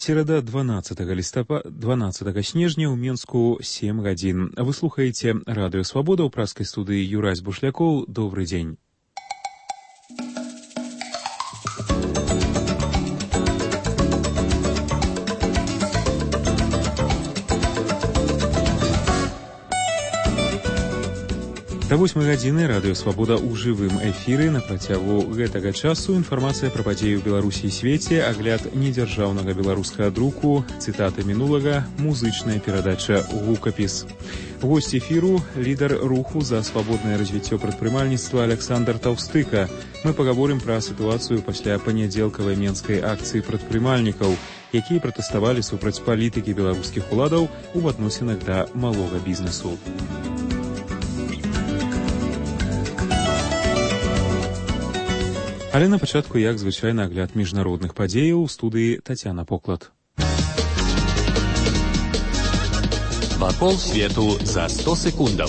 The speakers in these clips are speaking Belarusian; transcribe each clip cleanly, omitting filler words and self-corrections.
Середа 12 снежня ў Менску 7 гадзін. Вы слухаеце радыё Свабода ў праскай студыі Юрась Бушлякоў. Добрый дзень. Да 8 гадзіны радыё Свабода ў жывым эфіры. На працягу гэтага часу інфармацыя пра падзеі ў Беларусі і свеце, агляд недзяржаўнага беларускага друку, цытаты мінулага, музычная перадача «Гукапіс». Гость эфиру – лидер руху за свободное развитие предпринимательства Александр Таўстыка. Мы поговорим про ситуацию после понеделковой менской акции предпринимальников, якія протестовали супраць политики белорусских уладов у адносінах до малого бизнесу. Але на пачатку, як звычайна, агляд міжнародных падзеяў у студыі Тацяна Поклад. Вакол свету за 100 секундаў.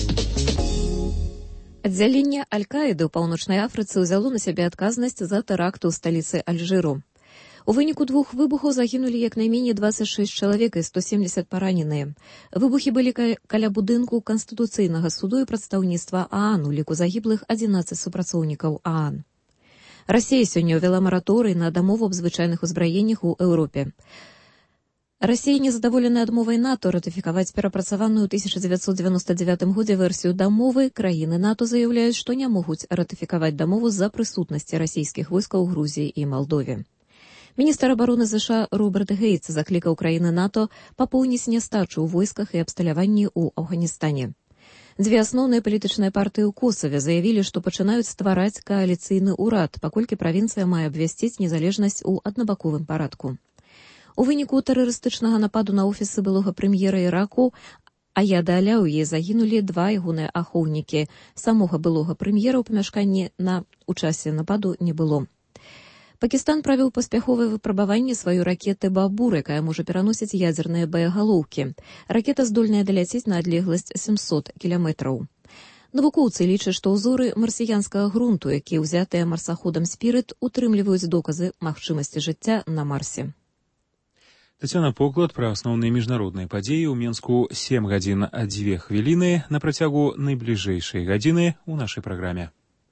Аддзяленне Аль-Каіды ў Паўночнай Афрыцы ўзяло на сябе адказнасць за тэракт у сталіцы Альжыру. У выніку двух выбухаў загінулі як найменей 26 чалавек і 170 параненыя. Выбухі былі каля будынку Канстытуцыйнага суду і прадстаўніцтва ААН, у ліку загіблых 11 супрацоўнікаў ААН. Расія сёння ўвяла мараторый на дамову аб звычайных узбраеннях у Еўропе. Расія незадаволеная адмовай НАТО ратыфікаваць перапрацаваную ў 1999 годзе версію дамовы. Краіны НАТО заяўляюць, што не могуць ратыфікаваць дамову з-за прысутнасці расійскіх войскаў у Грузіі і Малдове. Міністр абароны США Роберт Гейтс заклікаў краіны НАТО папоўніць нястачу ў войсках і абсталяванні ў Афганістане. Дзве асноўныя палітычныя партыі ў Косаве заявілі, што пачынаюць ствараць кааліцыйны ўрад, паколькі правінцыя мае абвясціць незалежнасць у аднабаковым парадку. У выніку тэрарыстычнага нападу на офісы былога прэм'ера Іраку Аяда Аляўі загінулі два ягоныя ахоўнікі. Самога былога прэм'ера ў памяшканні у часе нападу не было. Пакістан правіў паспяховае выпрабаванне сваёй ракеты «Бабур», якая можа пераносіць ядзерныя боегалоўкі. Ракета здольная даляцець на адлегласць 700 кіламетраў. Навукоўцы лічаць, што ўзоры марсіянскага грунту, якія ўзятыя марсаходам «Спірыт», утрымліваюць доказы магчымасці жыцця на Марсе. Тацяна Поклад пра асноўныя міжнародныя падзеі ў Менску 7 гадзін 2 хвіліны на працягу найбліжэйшай гадзіны ў нашай праграме.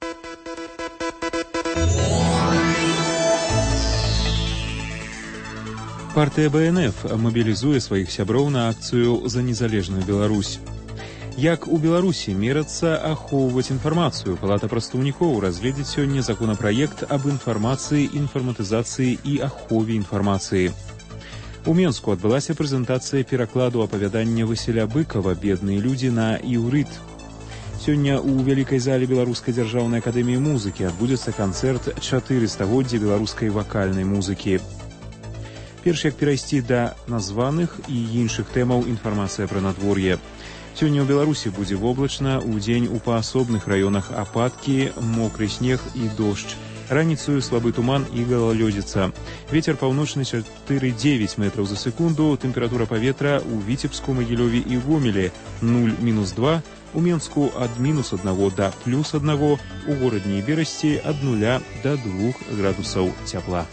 Партыя БНФ мабілізуе сваіх сяброў на акцыю за незалежную Беларусь. Як у Беларусі мерацца ахоўваць інфармацыю, Палата прадстаўнікоў разгледзіць сёння законапраект аб інфармацыі, інфарматызацыі і ахове інфармацыі. У Менску адбылася прэзентацыя перакладу апавядання Васіля Быкава «Бедныя людзі» на іўрыт. Сёння ў вялікай зале Беларускай дзяржаўнай акадэміі музыкі адбудзецца канцэрт 400-годдзя беларускай вакальнай музыкі. Перш як перайсці да названых і іншых тэмаў, інфармацыя пра надвор'е. Сёння ў Беларусі будзе воблачна, удзень у паасобных раёнах ападкі, мокры снег і дождж. Раніцаю слабы туман і галалёдзіца. Вецер паўночны 4,9 метраў за секунду, тэмпература паветра ў Віцебску, Магілёве і Гомелі 0-2, у Менску ад -1 да +1, у горадні і Берасці ад 0 да 2 градусаў цяпла.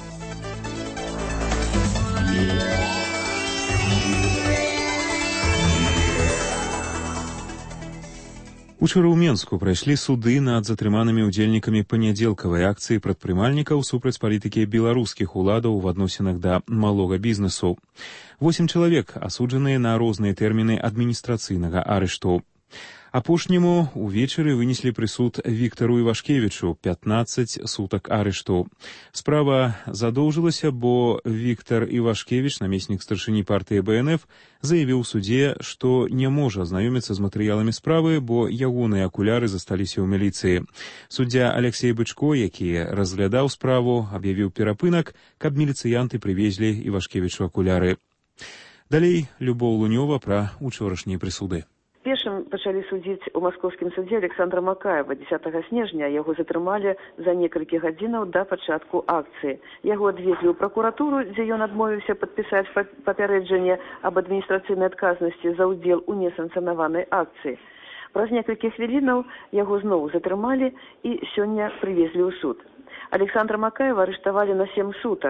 Учора ў Менску прайшлі суды над затрыманымі ўдзельнікамі панядзелкавай акцыі прадпрымальнікаў супраць палітыкі беларускіх уладаў у адносінах да малога бізнесу. 8 чалавек асуджаныя на розныя тэрміны адміністрацыйнага арышту. Апошняму увечары вынеслі прысуд Віктару Івашкевічу 15 сутак арышту. Справа задоўжылася, бо Віктар Івашкевіч, намеснік старшыні партыі БНФ, заявіў у судзе, што не можа азнаёміцца з матэрыяламі справы, бо ягоныя акуляры засталіся ў міліцыі. Суддзя Алексей Бычко, які разглядаў справу, аб'явіў перапынак, каб міліцыянты прывезлі Івашкевічу акуляры. Далей Любоў Лунёва пра учорашнія прысуды. Першым пачалі судзіць у маскоўскім судзе Александра Макаева. 10 снежня яго затрымалі за некалькі гадзінаў да пачатку акцыі. Яго адвезлі ў пракуратуру, дзе ён адмовіўся падпісаць папярэджанне аб адміністрацыйнай адказнасці за ўдзел у несанкцыянаванай акцыі. Праз некалькі хвілінаў яго зноў затрымалі і сёння прывезлі ў суд. Александра Макаева арыштавалі на 7 сутак.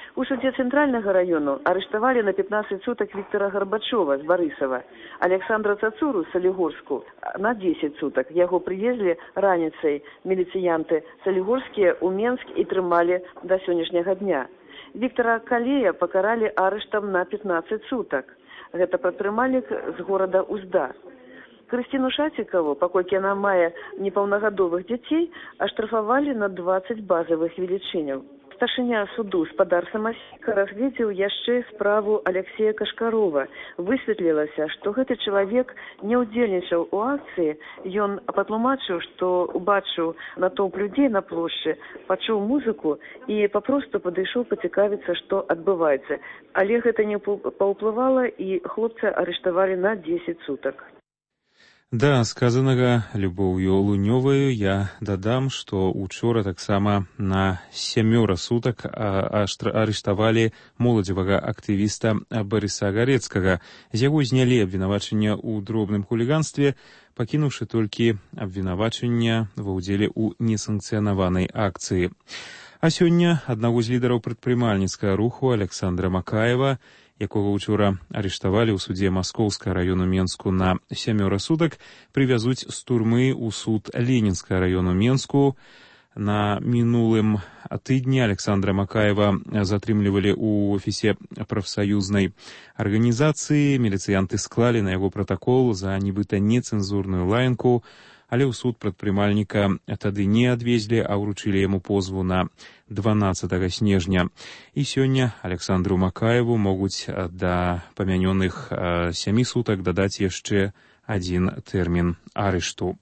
У суде Центрального района арыштовали на 15 суток Виктора Горбачева с Борисова, Александра Цацуру с Солигорску на 10 суток. Его привезли раніцей милициянты Солигорские у Менск и трымали до сегодняшнего дня. Виктора Калея покарали арыштом на 15 суток. Это прадпрымальнік з города Узда. Крыстину Шатикову, паколькі яна мае непаўнагадовых дзяцей, аштрафавалі на 20 базовых велічыняў. Старшыня суду спадар Самасіка разгледзеў яшчэ справу Алексея Кашкарова. Высветлілася, што гэты чалавек не ўдзельнічаў у акцыі. Ён патлумачыў, што убачыў натоўп людзей на плошчы, пачуў музыку і папросту падышоў пацікавіцца, што адбываецца. Але гэта не паўплывала, і хлопца арыштавалі на 10 сутак. Да сказанага Любоўю Лунёваю я дадам, што учора таксама на 7 сутак арыштавалі моладзевага актывіста Барыса Гарэцкага. З яго знялі абвінавачання ў дробным хуліганстве, пакінуўшы толькі абвінавачання ва ўдзеле ў несанкцыянаванай акцыі. А сёння аднаго з лідараў прадпрымальніцкага руху Александра Макаева, якога учора арыштавалі ў судзе Маскоўскага району Менску на 7 сутак, прывязуць з турмы ў суд Ленінскага району Менску. На мінулым тыдні Александра Макаева затрымлівалі ў офісе прафсаюзнай арганізацыі. Міліцыянты склалі на яго пратакол за нібыта нецэнзурную лаянку, але ў суд прадпрымальніка тады не адвезлі, а ўручылі яму позву на 12 снежня. І сёння Александру Макаеву могуць да памянёных 7 сутак дадаць яшчэ адзін тэрмін арышту.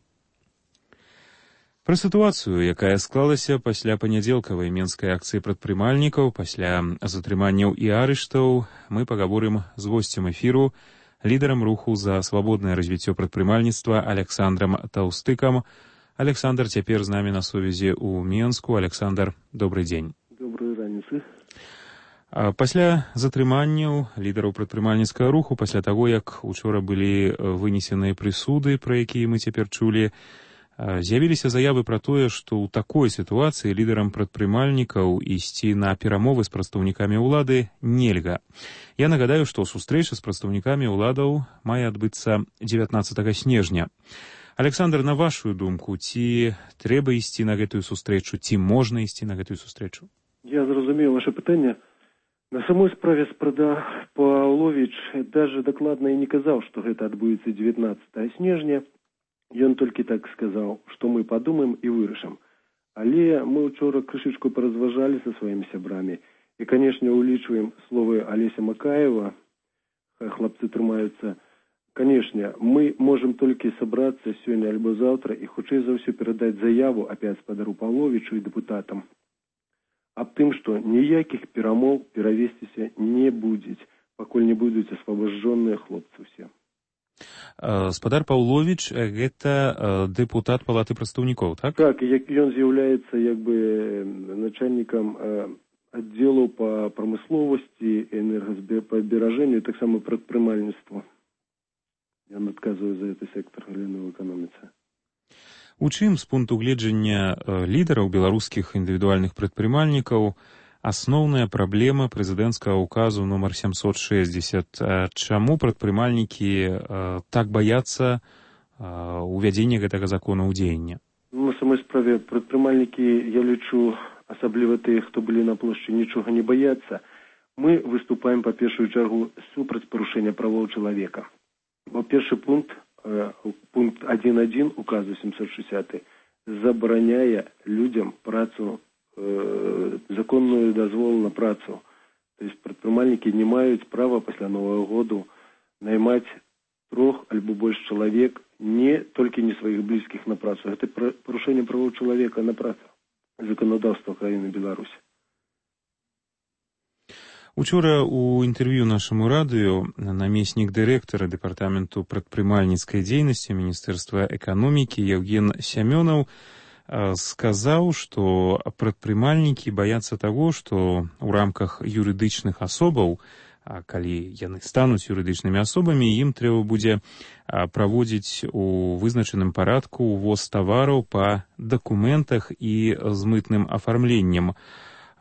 Пра сітуацыю, якая склалася пасля панядзелкавай менскай акцыі прадпрымальнікаў, пасля затрыманняў і арыштаў, мы пагаворым з госцем эфіру, лідарам руху за свабоднае развіццё прадпрымальніцтва Александрам Таўстыкам. Александр цяпер з намі на сувязі ў Менску. Александр, добрый дзень. Доброй раніцы. Пасля затрыманняў лідараў прадпрымальніцкага руху, пасля таго, як учора былі вынесеныя прысуды, пра якія мы цяпер чулі, з'явіліся заявы пра тое, што ў такой сітуацыі лідарам прадпрымальнікаў ісці на перамовы з прадстаўнікамі ўлады нельга. Я нагадаю, што сустрэча з прадстаўнікамі ўладаў мае адбыцца 19 снежня. Александр, на вашу думку, ці трэба ісці на гэтую сустрэчу, ці можна ісці на гэтую сустрэчу? Я зразумеў ваше пытанне. На самой справе спадар Паўловіч даже дакладна і не казаў, што гэта адбудзецца 19 снежня. Ён толькі так сказаў, што мы падумаем і вырашым. Але мы учора крышачку паразважалі са сваімі сябрамі. І, канешне, улічваем словы Алеся Макаева, хлопцы трымаюцца. Канешне, мы можам толькі сабрацца сёння альбо заўтра і хутчэй за ўсё перадаць заяву апять спадару Паўловічу і дэпутатам аб тым, што ніякіх перамоў перавесціся не будзе, пакуль не будуць асвабажджоныя хлопцы ўсе. Спадар Паўловіч — гэта дэпутат Палаты прадстаўнікоў, так? Так, ён з'яўляецца начальнікам аддзелу па прамысловасці, энергазберажэнню і таксама прадпрымальніцтву. Ён адказвае за гэты сектор галіны ў эканоміцы. У чым з пункту гледжання лідараў беларускіх індывідуальных прадпрымальнікаў асноўная праблема прэзідэнцкага ўказу нумар 760. Чаму прадпрымальнікі так баяцца увядзення гэтага закона ў дзеянне? На самой справе прадпрымальнікі, я лічу, асабліва тыя, хто былі на плошчы, нічога не баяцца. Мы выступаем, па першую чаргу, супраць парушэння правоў чалавека. Бо першы пункт 1.1 указу 760 забараняе людям працу, законную дазвол на працу. То есть прадпрымальнікі не маюць права пасля Новага году наймаць 3 альбо больш чалавек, не толькі не сваіх блізкіх на працу. Гэта парушэнне правоў чалавека на працу. Законодаўства краіны Беларусь. Учора ў інтэрв'ю нашаму радыё намеснік дырэктара дэпартаменту прадпрымальніцкай дзейнасці Міністэрства эканомікі Евген Сямёнаў сказаў, што прадпрымальнікі баяцца таго, што ў рамках юрыдычных асобаў, калі яны стануць юрыдычнымі асобамі, ім трэба будзе праводзіць у вызначаным парадку ўвоз тавараў па дакументах і з мытным афармленнем.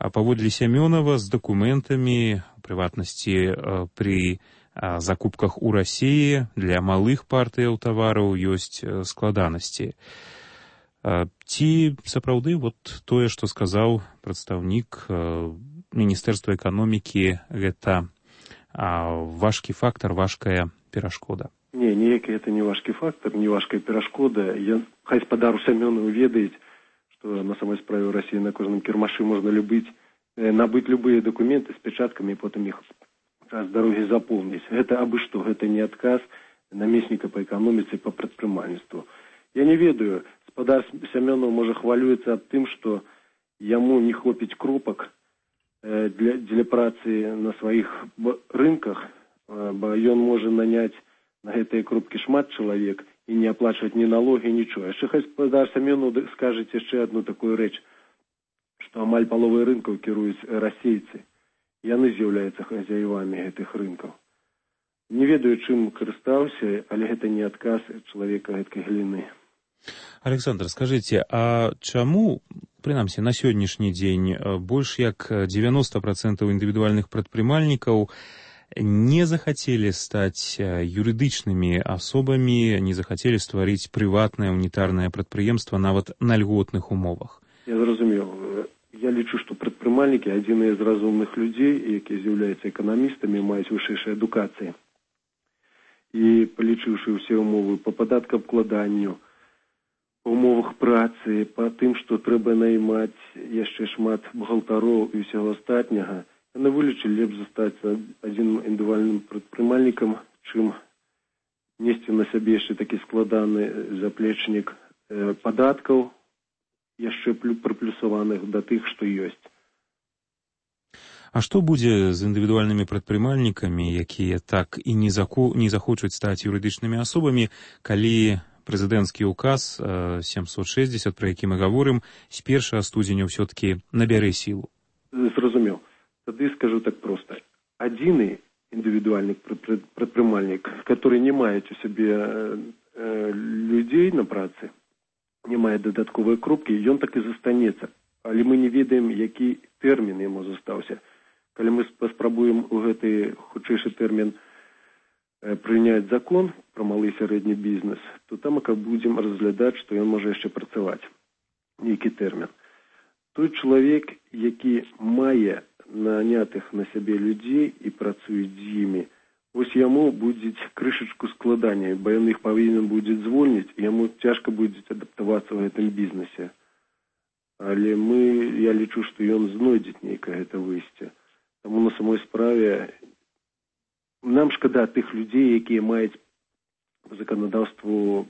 паводле Сямёнова з дакументамі, у прыватнасці пры закупках у Расіі для малых партыяў тавараў ёсць складанасці. Ці сапраўды тое, што сказаў прадстаўнік Міністэрства эканомікі, гэта важкі фактар, важкая перашкода? Не, ніякі гэта не важкі фактар, не важкая перашкода. Хай спадару Сямёнову ведаюць, што на самой справе ў Расіі на кожным кірмашы можна набыць любыя дакументы з пячаткамі і потым іх з дарогі запомніць. Гэта абы што, гэта не адказ намесніка па эканоміцы, па прадпрымальніцтву. Я не ведаю, спадар Сямёнов можа хвалюецца аб тым, што яму не хопіць кропак для працы на сваіх рынках, бо ён можа наняць на гэтыя кропкі шмат чалавек і не аплачваць ні налогі, нічого. Яшчэ хай спадар Сямёнов скажець яшчэ одну такую рэч, што амаль паловай рынкаў кіруюць расейцы. Яны з'яўляюцца хазяевамі гэтых рынкаў. Не ведаю, чым карыстаўся, але гэта не адказ чалавека гэткай галіны. Александр, скажыце, а чаму, прынамсі, на сённяшні дзень больш як 90% індывідуальных прадпрымальнікаў не захацелі стаць юрыдычнымі асобамі, не захацелі стварыць прыватнае унітарнае прадпрыемства нават на льготных умовах? Я зразумеў. Я лічу, што прадпрымальнікі адзіныя з разумных людзей, якія з'яўляюцца эканамістамі, маюць вышэйшую адукацыю. І палічыўшы ўсе ўмовы па падаткаабкладанню, па ўмовах працы, па тым, што трэба наймаць яшчэ шмат бухгалтароў і ўсяго астатняга, яны вылічылі лепш застацца адзіным індывідуальным прадпрымальнікам, чым несці на сябе яшчэ такі складаны заплечнік падаткаў, яшчэ прыплюсаваных да тых, што ёсць. А што будзе з індывідуальнымі прадпрымальнікамі, якія так і не захочуць стаць юрыдычнымі асобамі, калі прэзідэнцкі ўказ 760, пра які мы гаворым, з 1 студзеня ўсё-такі набярэ сілу? Зразумеў. Тады скажу так проста. Адзіны індывідуальны прадпрымальнік, который не маюць у сябе людзей на працы, не мае дадатковыя кропкі, ён так і застанецца. Але мы не ведаем, які тэрмін яму застаўся. Калі мы паспрабуем у гэты хутчэйшы тэрмін прыняць закон пра малы і сярэдні бізнес, то там будзем разглядаць, што ён можа яшчэ працаваць. Нейкі тэрмін. Той чалавек, які мае нанятых на сябе людзей і працуе з імі, вось яму будзе крышачку складаней, бо ён іх павінен будзе звольніць, і яму цяжка будзе адаптавацца ў гэтым бізнесе. Але я лічу, што ён знойдзе нейкае гэта выйсце. Таму на самой справе нам шкада тых людзей, якія маюць по заканадаўству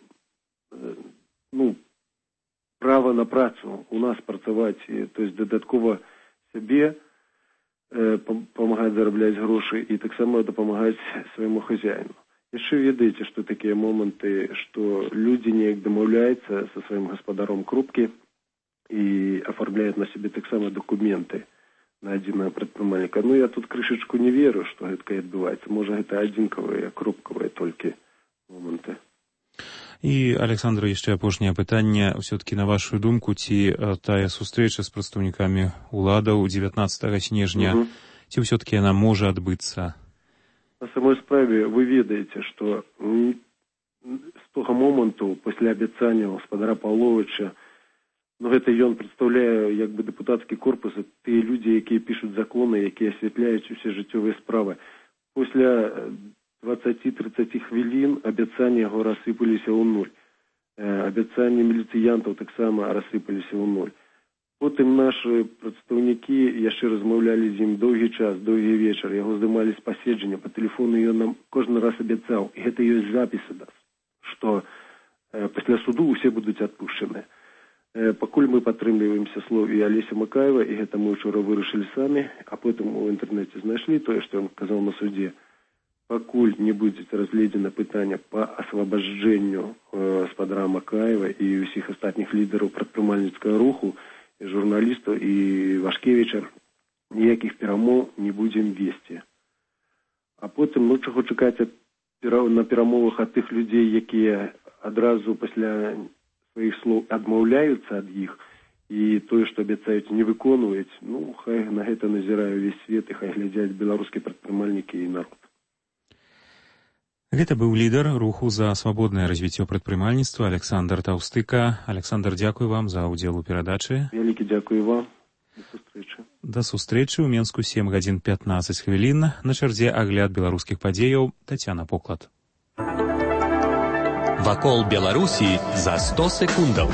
права на працу у нас працаваць, то есть дадаткова сябе памагаць зарабляць грошы і таксама дапамагаць свайму хазяіну. Яшчэ ведаеце, што такія моманты, што людзі неяк дамаўляюцца са сваім гаспадаром кропкі і афармляюць на сябе таксама дакументы на адзінага прадпрымальніка. Я тут крышачку не веру, што гэта адбываецца. Можа, гэта адзінкавыя, кропкавыя толькі моманты. І, Александр, яшчэ апошняе пытанне. Ўсё-такі, на вашу думку, ці тая сустрэча з прадстаўнікамі ўладаў 19 снежня, ці ўсё-такі яна можа адбыцца? На самой справе вы ведаеце, што з того моманту, пасля абяцанняў гаспадара Паўловіча, гэта ён прадстаўляе як бы дэпутацкі корпус, тыя людзі, якія пішуць законы, якія асвятляюць усе жыццёвыя справы. Пасля 20-30 хвілін абяцанні яго рассыпаліся ў нуль. Абяцанні міліцыянтаў таксама рассыпаліся ў нуль. Потым нашы прадстаўнікі яшчэ размаўлялі з ім доўгі час, доўгі вечар. Яго здымалі з паседжання, па тэлефону ён нам кожны раз абяцаў. І гэта ёсць запісы, што пасля суду ўсе будуць адпушчаныя. Пакуль мы падтрымліваемся слове Алеся Макаева, і гэта мы ўчора вырашылі самі, а потым у інтэрнэце знайшлі тое, што ён казаў на суде. Пакуль не будзе разгледзена пытанне па асвабажджэнню гаспадара Макаева і ўсіх астатніх лідараў прадпрымальніцкага руху, і журналістаў, і Вашкевіча, ніякіх перамоў не будзем весці. А потым, чаго чакаць на перамовах ад тых людзей, якія адразу пасля сваіх слоў адмаўляюцца ад іх і тое, што абяцаюць, не выконваюць, ну, хай на гэта назірае ўвесь свет і хай глядзяць беларускія прадпрымальнікі і народ. Гэта быў лідар руху за свабоднае развіццё прадпрымальніцтва Александр Таўстыка. Александр, дзякуй вам за ўдзел у перадачы. Вялікі дзякуй вам. До сустрэчы. Да сустрэчы. У Менску 7 гадзін 15 хвілін. На чарзе агляд беларускіх падзеяў. Тацяна Поклад. Вакол Беларусі за 100 секундаў.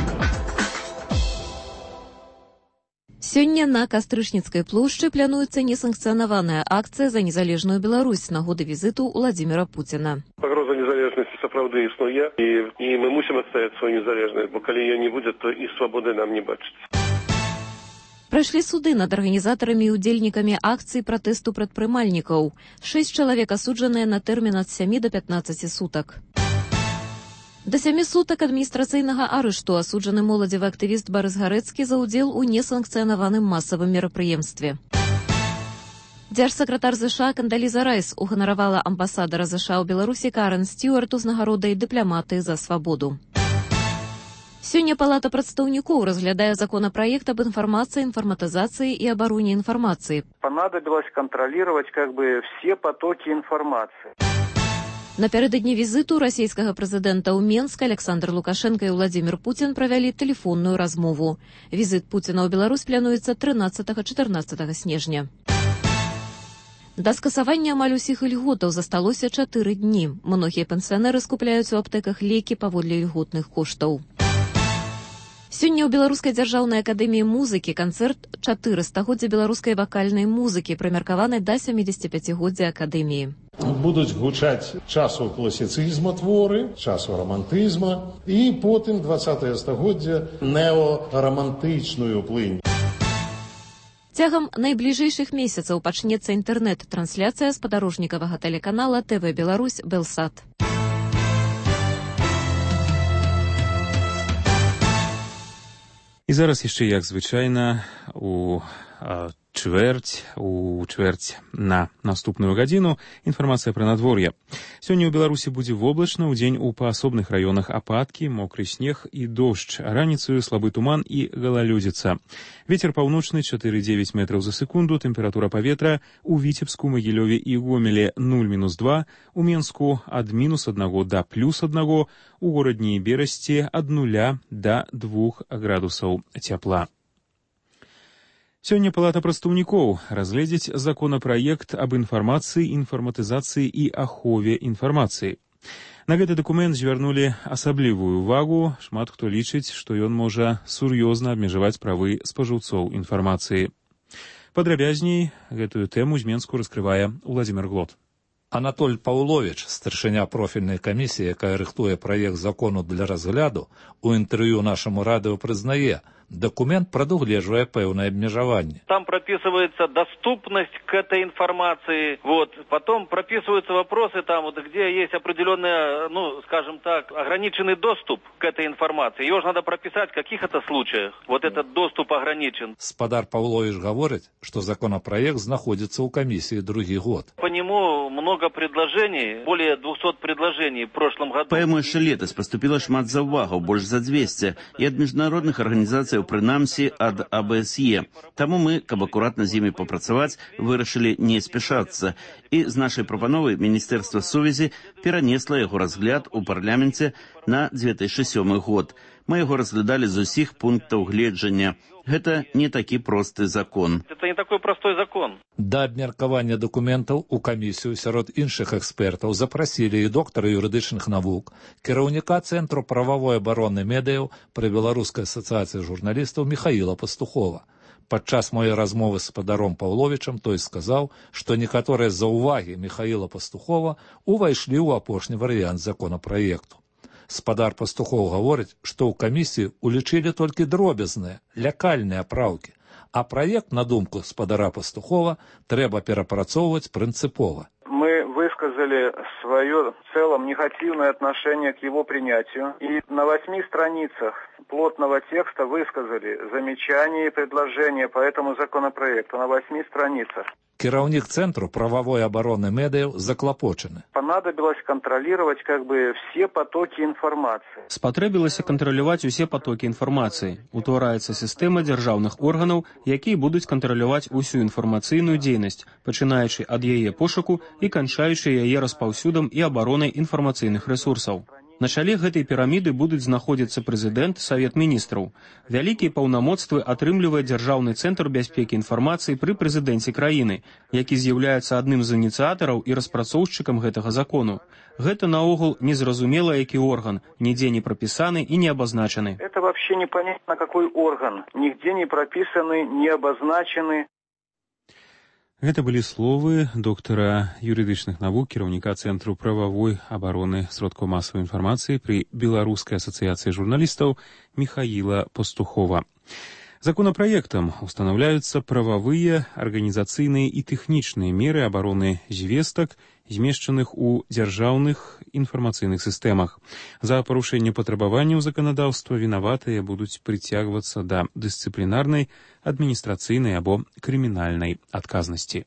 Сёння на Кастрычніцкай плошчы плануецца несанкцыянаваная акцыя за незалежную Беларусь з нагоды візіту Владзіміра Пуціна. Пагроза незалежнасці сапраўды існуе, і мы мусім адстаяць сваю незалежнасць, бо калі яе не будзе, то і свабоды нам не бачыць. Прайшлі суды над арганізатарамі і удзельнікамі акцыі пратэсту прадпрымальнікаў. 6 чалавек асуджаныя на тэрмін ад 7 до 15 сутак. До 7 сутак адміністрацыйнага арышту асуджаны моладзевы актывіст Барыс Гарэцкі за ўдзел у несанкцыянаваным масавым мерапрыемстве. Дзяржсакратар ЗША Кандаліза Райс уганаравала амбасадара ЗША ў Беларусі Карен Стюарту з нагародай «Дыпламаты за свабоду». Сёння Палата прадстаўнікоў разглядае законапраект об информации, информатизации и обороне информации. Понадобилось контролировать все потоки информации. Напярэдадні візіту расійскага прэзідэнта ў Менск Александр Лукашенко і Владзімір Пуцін правялі тэлефонную размову. Візіт Пуціна ў Беларусь плануецца 13-14 снежня. Да скасавання амаль усіх ільготаў засталося 4 дні. Многія пенсіянеры скупляюць у аптэках лекі паводле ільготных коштаў. Сёння ў Беларускай дзяржаўнай акадэміі музыкі канцэрт 400-годдзя беларускай вакальнай музыкі, прымеркаваны да 75-годдзя акадэміі. Будуць гучаць часу класіцызма творы, часу романтызма і потым 20-е стагоддзя неорамантычную плынь. Цягам найбліжэйшых месяцаў пачнецца інтэрнэт-трансляцыя спадарожнікавага тэлеканала ТВ Беларусь Белсат. І зараз яшчэ, як звычайна, у чвэрць на наступную гадзіну інфармацыя пра надвор'е. Сёння ў Беларусі будзе воблачна, удзень у паасобных раёнах ападкі, мокры снег і дождж, раніцаю слабы туман і галалёдзіца. Вецер паўночны 4,9 метраў за секунду, тэмпература паветра у Віцебску, Магілёве і Гомеле 0-2, у Менску ад -1 да +1, у горадні і Берасці ад 0 да 2 градусаў цяпла. Сёння Палата прадстаўнікоў разгледзіць законапраект аб інфармацыі, інфарматызацыі і ахове інфармацыі. На гэты дакумент звярнулі асаблівую ўвагу. Шмат хто лічыць, што ён можа сур'ёзна абмежаваць правы спажыўцоў інфармацыі. Падрабязней гэтую тэму з Менску раскрывае Владзімір Глот. Анатоль Паўловіч, старшыня профільнай камісіі, якая рыхтуе праект закону для разгляду, у інтэрв'ю нашаму радыё прызнае, документ прадугледжвае пэўнае абмежаванне. Там прописывается доступность к этой информации, потом прописываются вопросы где есть определенный, скажем так, ограниченный доступ к этой информации. Его же надо прописать, в каких это случаях этот доступ ограничен. Спадар Паўловіч гаворыць, што законапраект знаходзіцца ў камісіі другі год. По нему много предложений, более 200 предложений в прошлом году. Па яму яшчэ летась поступила шмат заўвагаў, больш за 200, і ад міжнародных арганізацый, прынамсі ад АБСЕ. Таму мы, каб акуратна з імі папрацаваць, вырашылі не спяшацца. І з нашай прапановай Міністэрства сувязі перанесла яго разгляд у парламенце на 2007 год. Мы яго разглядалі з усіх пунктаў гледжання. Гэта не такі просты закон. Это не такой простой закон. Да абмеркавання дакументаў у камісію сярод іншых экспертаў запрасілі і доктара юрыдычных навук, кіраўніка Цэнтру прававой абароны медыяў пры Беларускай асацыяцыі журналістаў Михаіла Пастухова. Падчас моей размовы з спадаром Паўловічам той сказаў, што некаторыя заўвагі Михаіла Пастухова увайшлі ў апошні варыянт законапраекту. Спадар Пастухоў гаворыць, што ў камісіі улічылі толькі дробязныя, лякальныя праўкі, а праект, на думку спадара Пастухова, трэба перапрацоўваць прынцыпова. Мы высказали свое в целом негативное отношение к его принятию. И на 8 страницах плотного текста высказали замечания и предложения по этому законопроекту. На 8 страницах. Кіраўнік Цэнтру прававой абароны медыяў заклапочаны. Понадобилось контролировать все потоки информации. Спатрэбілася кантраляваць усе потокі інфармацыі. Утвараецца сістэма дзяржаўных органаў, якія будуць кантраляваць усю інфармацыйную дзейнасць, пачынаючы ад яе пошуку і канчаючы яе распаўсюдам і абаронай інфармацыйных рэсурсаў. На чале гэтай піраміды будуць знаходзіцца прэзідэнт, Савет міністраў. Вялікія паўнамоцтвы атрымлівае Дзяржаўны цэнтр бяспекі інфармацыі пры прэзідэнце краіны, які з'яўляецца адным з ініцыятараў і распрацоўшчыкам гэтага закону. Гэта наогул незразумела, які орган, нідзе не прапісаны і не абазначаны. Это вообще непонятно, какой орган. Нигде не прописаны, не обозначены. Гэта былі словы доктара юрыдычных навук, кіраўніка Цэнтру прававой абароны сродкаў масавай інфармацыі пры Беларускай асацыяцыі журналістаў Михаіла Пастухова. Законопроектом устанаўляюцца прававыя, арганізацыйныя і тэхнічныя меры абароны звестак, змешчаных у дзяржаўных інфармацыйных сістэмах. За парушэнне патрабаванняў заканадаўства вінаватыя будуць прыцягвацца да дысцыплінарнай, адміністрацыйнай або крымінальнай адказнасці.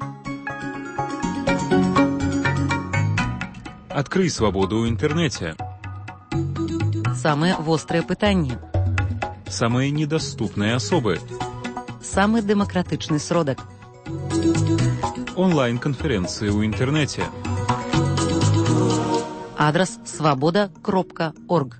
Адкрый свабоду ў інтэрнэце. Самыя вострыя пытанні. Самые недоступные особы. Самый демократичный сродок. Онлайн-конференции в интернете. Адрес svoboda.org.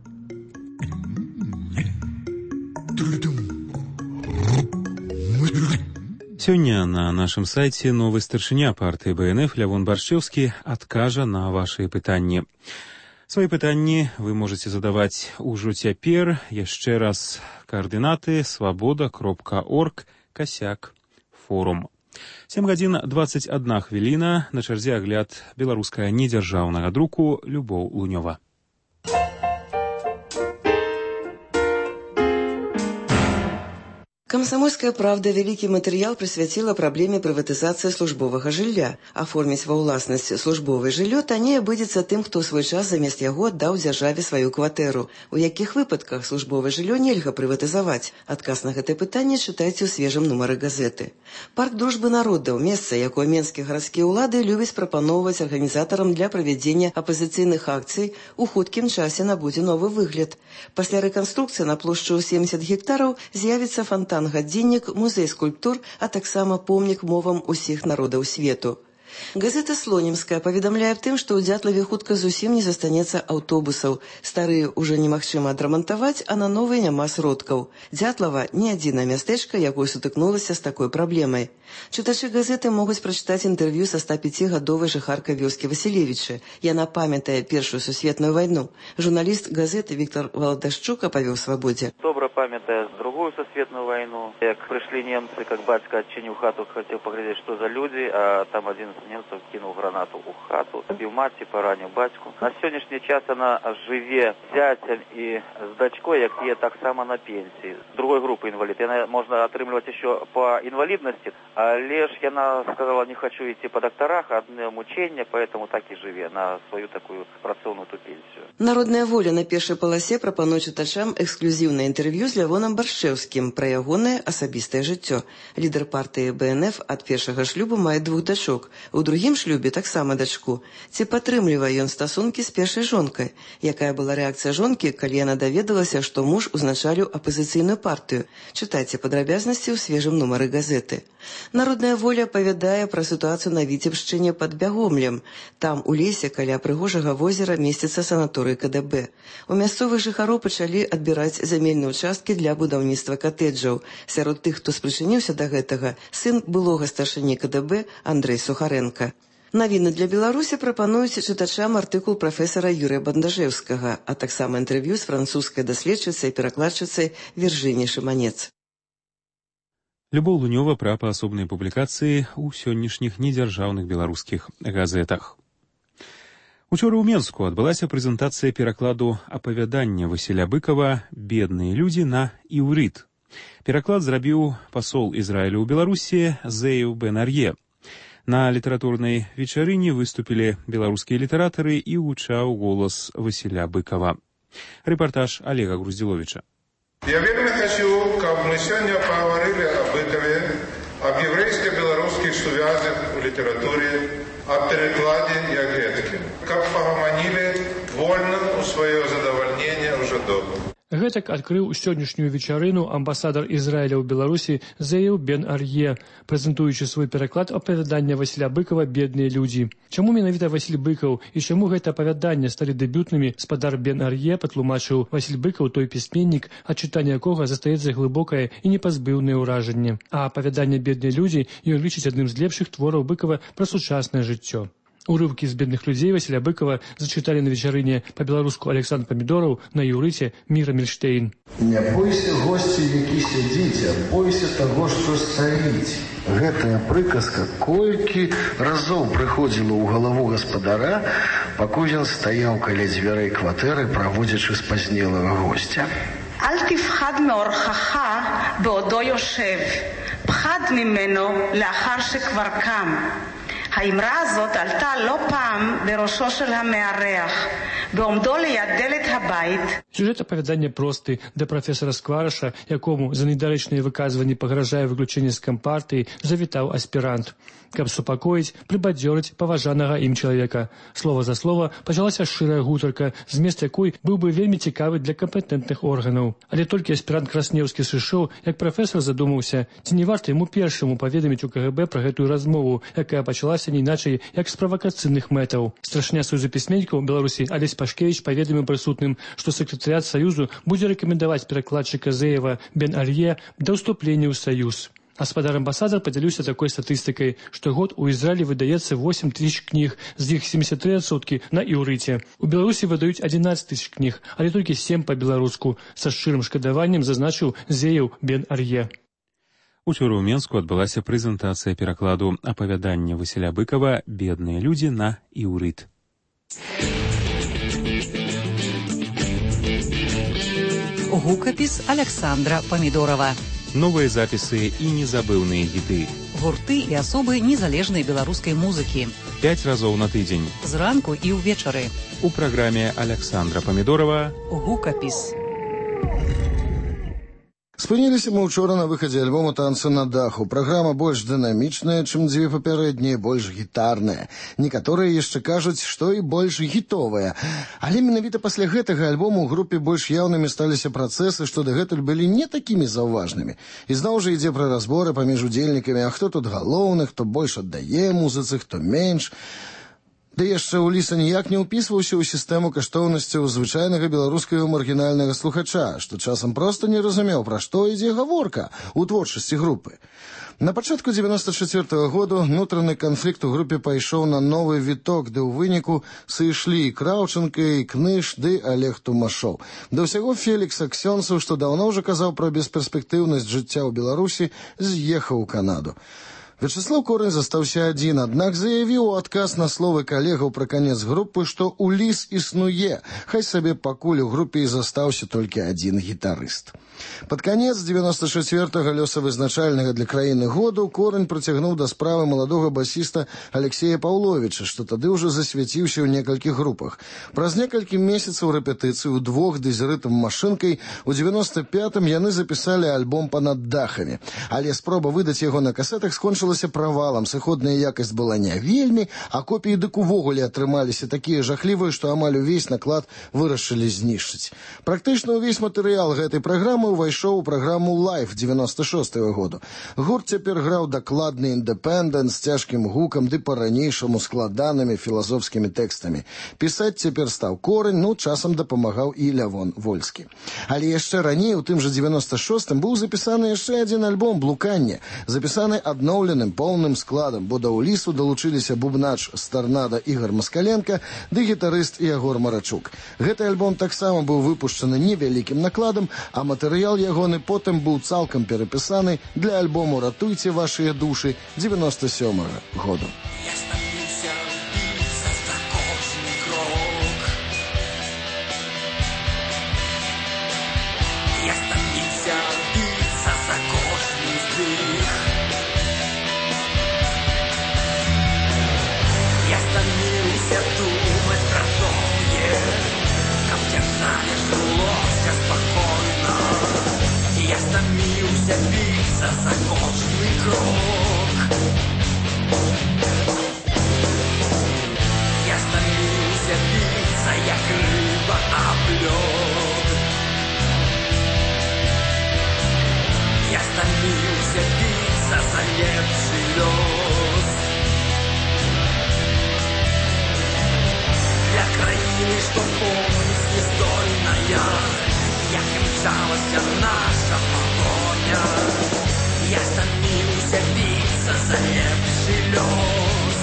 Сёння на нашем сайте новый старшыня партыі БНФ Лявон Баршчэўскі адкажа на ваши пытанні. Свои пытанні вы можете задавать ужо цяпер. Яшчэ раз координаты svoboda.org/форум. 7:21 на чарзе агляд беларускага недзяржаўнага друку. Любоў Лунёва. «Комсомольская правда» вялікі матэрыял прысвяціла праблеме прыватызацыі службовага жылля. Аформіць ва ўласнасць службовае жыллё танней абыдзецца тым, хто ў свой час замест яго аддаў дзяржаве сваю кватэру. У якіх выпадках службовае жыллё нельга прыватызаваць? Адказ на гэтае пытанне чытайце ў свежым нумары газеты. Парк дружбы народаў, месца, якое менскія гарадскія ўлады любяць прапаноўваць арганізатарам для правядзення апазіцыйных акцый, у хуткім часе набудзе новы выгляд. Пасля рэканструкцыі на плошчу 70 гектараў з'явіцца фонтан-гадзіннік, музей скульптур, а таксама помнік мовам усіх народаў свету. Газета «Слонімская» паведамляе аб тым, што ў Дзятлаве хутка зусім не застанецца аўтобусаў. Старыя ўжо немагчыма адрамантаваць, а на новыя няма сродкаў. Дзятлава не адзінае мястэчка, якое сутыкнулася з такой праблемай. Чытачы газеты могуць прачытаць інтэрв'ю са 105-гадовай жыхаркай вёскі Васілевічы. Яна памятае Першую сусветную вайну. Журналіст газеты Віктор Валадашчук апавёў «Свабодзе». Добра памятае Другую сусветную вайну. Як прыйшлі немцы, как бацька адчыніў хату, хацеў паглядзець, што за людзі, а там один немцев кинул гранату у хату, убил мать и поранил батьку. На сённяшні час она жыве зятем и с дочкой, якія таксама на пенсии. Другой группы инвалид. Яна можна атрымліваць еще по инвалидности, але ж яна сказала, не хочу идти по докторах, одно мучение, поэтому так и жыве на свою такую працоўную пенсию. Народная воля на першай паласе прапануе чытачам эксклюзіўнае інтэрв'ю з Лявоном Баршчэўскім пра ягонае асабістае жыццё. Лідар партыі БНФ ад першага шлюбу мае 2 дачок. У другім шлюбе таксама дачку. Ці падтрымлівае ён стасункі з першай жонкай? Якая была рэакцыя жонкі, калі яна даведалася, што муж узначаліў апазіцыйную партыю? Чытайце падрабязнасці ў свежым нумары газеты. Народная воля апавядае пра сітуацыю на Віцебшчыне пад Бягомлем. Там, у лесе, каля прыгожага возера, месціцца санаторый КДБ. У мясцовых жыхароў пачалі адбіраць зямельныя ўчасткі для будаўніцтва катэджаў. Сярод тых, хто спрычыніўся да гэтага, сын былога старшыні КДБ Андрэй Сухаренко. Навіны для Беларусі прапануюць чытачам артыкул прафесара Юрыя Бандажэўскага, а таксама інтэрв'ю з французскай даследчыцай і перакладчыцай Віржыняй Шыманец. Любоў Лунёва пра паасобныя публікацыі ў сённяшніх недзяржаўных беларускіх газетах. Учора ў Менску адбылася прэзентацыя перакладу апавядання Васіля Быкова «Бедныя людзі» на іўрыт. Пераклад зрабіў пасол Ізраіля ў Беларусі Зею Бен-Ар'е. На літаратурнай вечарыне выступілі беларускія літаратары і гучаў голас Васіля Быкова. Рэпартаж Олега Груздзіловіча. Я вельмі хочу, каб мы сёння пагаварылі аб Быкаве об еврейско-белорусских связях в литературе, о перекладе и о грецким. Как погомонили вольно у свое задовольнение уже дома. Гэтак адкрыў сённяшнюю вечарыну амбасадар Ізраіля ў Беларусі Зеяў Бен-Ар'е, прэзентуючы свой пераклад апавядання Васіля Быкава «Бедныя людзі». Чаму менавіта Васіль Быкаў і чаму гэта апавяданне сталі дэбютнымі, спадар Бен-Ар'е патлумачыў: Васіль Быкаў той пісьменнік, ад чытання якога застаецца глыбокае і непазбыўнае ўражанне. А апавяданне «Бедныя людзі» ён лічыць адным з лепшых твораў Быкава пра сучаснае жыццё. Урывкі з «Бедных людзей» Васіля Быкава зачыталі на вечарыне па-беларуску Александр Памідораў, на іўрыце Міра Мельштейн. Не бойся госці, які сядзіць, а бойся таго, што стаіць. Гэтая прыказка колькі разоў прыходзіла ў галаву гаспадара, пакуль ён стаяў каля дзвярэй кватэры, праводзячы спазнелага госця. אל תפחד מאורחך בעודו יושב, פחד ממנו לאחר שכבר קם. האמרה הזאת עלתה לא פעם בראשו של המארח, בעומדו ליד דלת הבית. Сюжэт апавядання просты, да прафесара Сквараша, якому за недарэчныя выказванні пагражае выключэнне з кампартыі, завітаў аспірант, каб супакоіць, прыбадзёрыць паважанага ім чалавека. Слова за слова пачалася шчырая гутарка, змест якой быў бы вельмі цікавы для кампетэнтных органаў. Але толькі аспірант Краснеўскі сышоў, як прафесар задумаўся, ці не варта яму першаму паведаміць у КГБ пра гэтую размову, якая пачалася не іначай, як з правакацыйных мэтаў. Старшыня Саюзу пісьменнікаў Беларусі Алесь Пашкевіч паведаміў прысутным, што сакратарыят Саюзу будзе рэкамендаваць перакладчыка Зеява Бен-Ар'е да ўступлення ў Саюз. Гаспадар-амбасадар падзяліўся такой статыстыкай, што год у Ізраілі выдаецца 8 тысяч кніг, з іх 73% на іўрыце. У Беларусі выдаюць 11 тысяч кніг, але толькі 7 па-беларуску, са шчырым шкадаваннем зазначыў Зеяў Бен-Ар'е. Учора ў Менску адбылася прэзентацыя перакладу апавядання Васіля Быкава «Бедныя людзі» на іўрыт. Гукапіс Александра Памідорава. Новыя запісы і незабыўныя хіты. Гурты і асобы незалежнай беларускай музыкі. 5 разоў на тыдзень. Зранку і ўвечары. У праграме Александра Памідорава «Гукапіс». Спыніліся мы ўчора на выхадзе альбома «Танцы на даху». Праграма больш дынамічная, чым дзве папярэднія, больш гітарная. Некаторыя яшчэ кажуць, што і больш гітовая. Але менавіта пасля гэтага альбому ў групе больш яўнымі сталіся працэсы, што дагэтуль былі не такімі заўважнымі. І зноў жа ідзе пра разборы паміж удзельнікамі, а хто тут галоўны, хто больш аддае музыцы, хто менш. Да яшчэ Уліса ніяк не ўпісваўся ў сістэму каштоўнасцяў звычайнага беларускага маргінальнага слухача, што часам проста не разумеў, пра што ідзе гаворка ў творчасці групы. На пачатку 94-го году нутраны канфлікт у групе пайшоў на новы віток, ды ў выніку сышлі і Краўченка, і Кныш, ды Олег Тумашоў. Да ўсяго Фелікс Аксёнцаў, што даўно ўжо казаў пра бесперспектыўнасць жыцця ў Беларусі, з'ехаў у Канаду. Вячеслав Корань застаўся адзін, аднак заявіў у адказ на словы калегаў пра канец групы, што Уліс існуе, хай сабе пакуль у групе і застаўся толькі адзін гітарыст. Пад канец 94-го лёсавызначальнага для краіны году Корань прыцягнуў да справы маладога басіста Алексея Паўловіча, што тады ўжо засвяціўся ў некалькіх групах. Праз некалькі месяцаў рэпетыцый удвох ды з рытм-машынкай у 95-м яны запісалі альбом «Панад дахамі». Але спроба выдаць яго на касетах скончылася правалам, сыходная якасць была не вельмі, а копіі дык увогуле атрымаліся такія жахлівыя, што амаль увесь наклад вырашылі знішчыць. Практычна ўвесь матэрыял гэтай праграмы увайшоў у праграму «Лайф» 96-го году. Гурт цяпер граў дакладны індэпендэнт з цяжкім гукам ды па-ранейшаму складанымі філасофскімі тэкстамі. Пісаць цяпер стаў Корань, часам дапамагаў і Лявон Вольскі. Але яшчэ раней, у тым жа 96-м, быў запісаны яшчэ адзін альбом «Блуканне», запісаны адноўленым поўным складам, бо да Улісу далучыліся бубнач з «Торнадо» Ігор Маскаленко ды гітарыст Ягор Марачук. Гэты альбом таксама быў выпушчаны невялікім накладам, а матэрыял ягоны потым быў цалкам перапісаны для альбому «Ратуйце вашыя душы» 97-го году. Я стомился биться за кожный крок. Я стаміўся біцца, як рыба аб лёд. Я стаміўся біцца за лепшы лёс. Для краіны, што помніць не здольная, як імчалася наша пагоня. Я стаміўся біцца за лепшы лёс.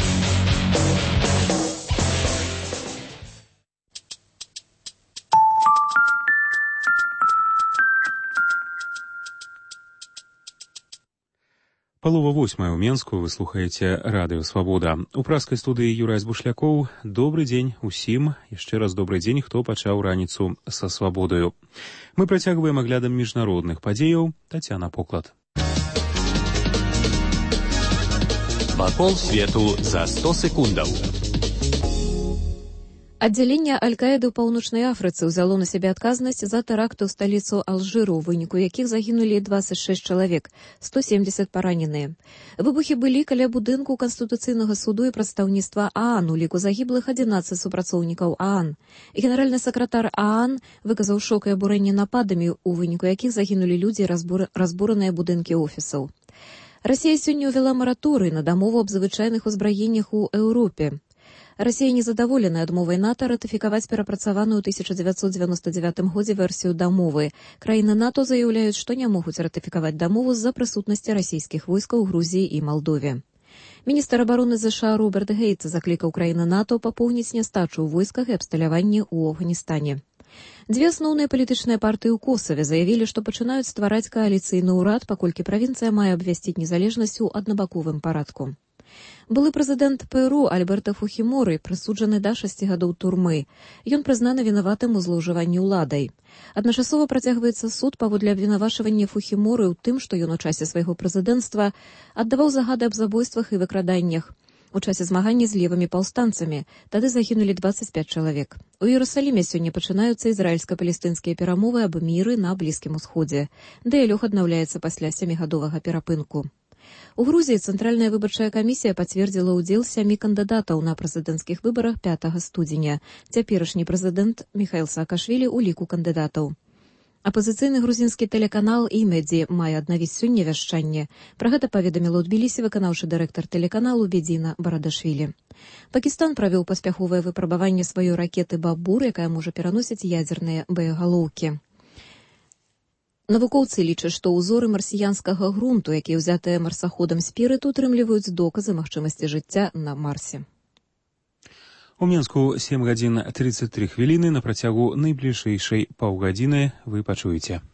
Палова 8 ў Менску, вы слухаеце радыё «Свабода». У праскай студыі Юрай Бушлякоў. Добры дзень усім. Яшчэ раз добры дзень, хто пачаў раніцу са свабодаю. Мы працягваем аглядам міжнародных падзеяў. Тацяна Поклад. Вакол свету за 100 секундаў. Аддзяленне Аль-Каіды ў Паўночнай Афрыцы ўзяло на сябе адказнасць за тэракты ў сталіцу Алжыру, у выніку якіх загінулі 26 чалавек, 170 параненыя. Выбухі былі каля будынку Канстытуцыйнага суду і прадстаўніцтва ААН, у ліку загіблых 11 супрацоўнікаў ААН. Генеральны сакратар ААН выказаў шок і абурэнне нападамі, у выніку якіх загінулі людзі, разбураныя будынкі офісаў. Расія сёння ўвяла мараторый на дамову аб звычайных узбраеннях у Еўропе. Расія незадаволеная адмовай НАТО ратыфікаваць перапрацаваную ў 1999 годзе версію дамовы. Краіны НАТО заяўляюць, што не могуць ратыфікаваць дамову з-за прысутнасці расійскіх войскаў у Грузіі і Малдове. Міністр абароны ЗША Роберт Гейтс заклікаў краіны НАТО папоўніць нястачу ў войсках і абсталяванні ў Афганістане. Дзве асноўныя палітычныя партыі ў Косаве заявілі, што пачынаюць ствараць кааліцыйны ўрад, паколькі правінцыя мае абвясціць незалежнасць у аднабаковым парадку. Былы прэзідэнт Перу Альберта Фухіморы прысуджаны да 6 гадоў турмы. Ён прызнаны вінаватым у злоўжыванні ўладай. Адначасова працягваецца суд паводле абвінавачвання Фухіморы ў тым, што ён у часе свайго прэзідэнцтва аддаваў загады аб забойствах і выкраданнях. У часе змагання з левымі паўстанцамі тады загінулі 25 чалавек. У Іерусаліме сёння пачынаюцца ізраільска-палестынскія перамовы аб міры на Блізкім усходзе. Дыялог аднаўляецца пасля 7гадовага перапынку. У Грузіі Цэнтральная выбарчая камісія пацвердзіла ўдзел 7 кандыдатаў на прэзідэнцкіх выбарах 5 студзеня. Цяперашні прэзідэнт Міхаіл Саакашвілі ў ліку кандыдатаў. Апазіцыйны грузінскі тэлеканал «Імедзі» мае аднавіць сёння вяшчанне. Пра гэта паведаміла ў Тбілісі выканаўчы дырэктар тэлеканалу Бедзіна Барадашвілі. Пакістан правёў паспяховае выпрабаванне сваёй ракеты «Бабур», якая можа пераносіць ядзерныя баягалоўкі. Навукоўцы лічаць, што ўзоры марсіянскага грунту, якія ўзятыя марсаходам «Спірыт», утрымліваюць доказы магчымасці жыцця на Марсе. У Менску 7 гадзін 33 хвіліны. На працягу найбліжэйшай паўгадзіны вы пачуеце.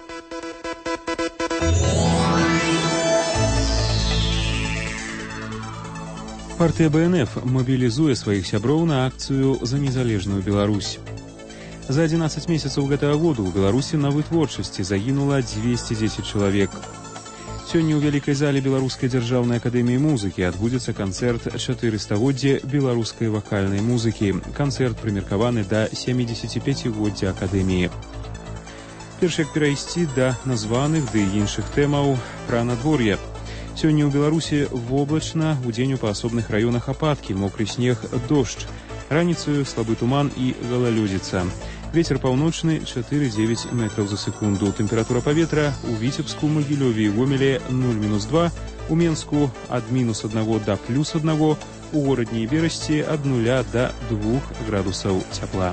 Партыя БНФ мабілізуе сваіх сяброў на акцыю за незалежную Беларусь. За 11 месяцаў гэтага году ў Беларусі на вытворчасці загінула 210 чалавек. Сёння ў вялікай зале Беларускай дзяржаўнай акадэміі музыкі адбудзецца канцэрт 400-годдзя беларускай вакальнай музыкі. Канцэрт прымеркаваны да 75-годдзя акадэміі. Перш як перайсці да названых ды іншых тэмаў пра надвор'е. Сёння ў Беларусі воблачна, удзень у паасобных раёнах ападкі, мокры снег, дождж. Раніцаю слабы туман і галалёдзіца. Вецер паўночны 4,9 метраў за секунду. Тэмпература паветра ў Віцебску, Магілёве і Гомеле 0-2, у Менску ад -1 да +1, у горадні і Берасці ад 0 да 2 градусаў цяпла.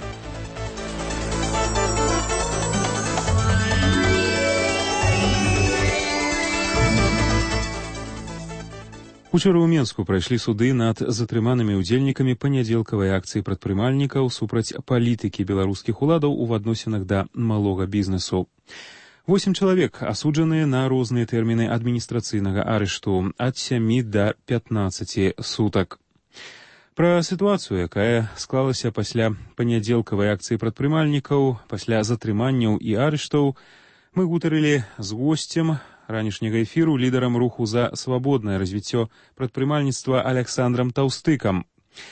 Учора ў Менску прайшлі суды над затрыманымі ўдзельнікамі панядзелкавай акцыі прадпрымальнікаў супраць палітыкі беларускіх уладаў у адносінах да малога бізнесу. 8 чалавек асуджаныя на розныя тэрміны адміністрацыйнага арышту ад 7 да 15 сутак. Пра сітуацыю, якая склалася пасля панядзелкавай акцыі прадпрымальнікаў, пасля затрыманняў і арыштаў, мы гутарылі з госцем ранішняга эфіру, лідарам руху за свабоднае развіццё прадпрымальніцтва Александрам Таўстыкам.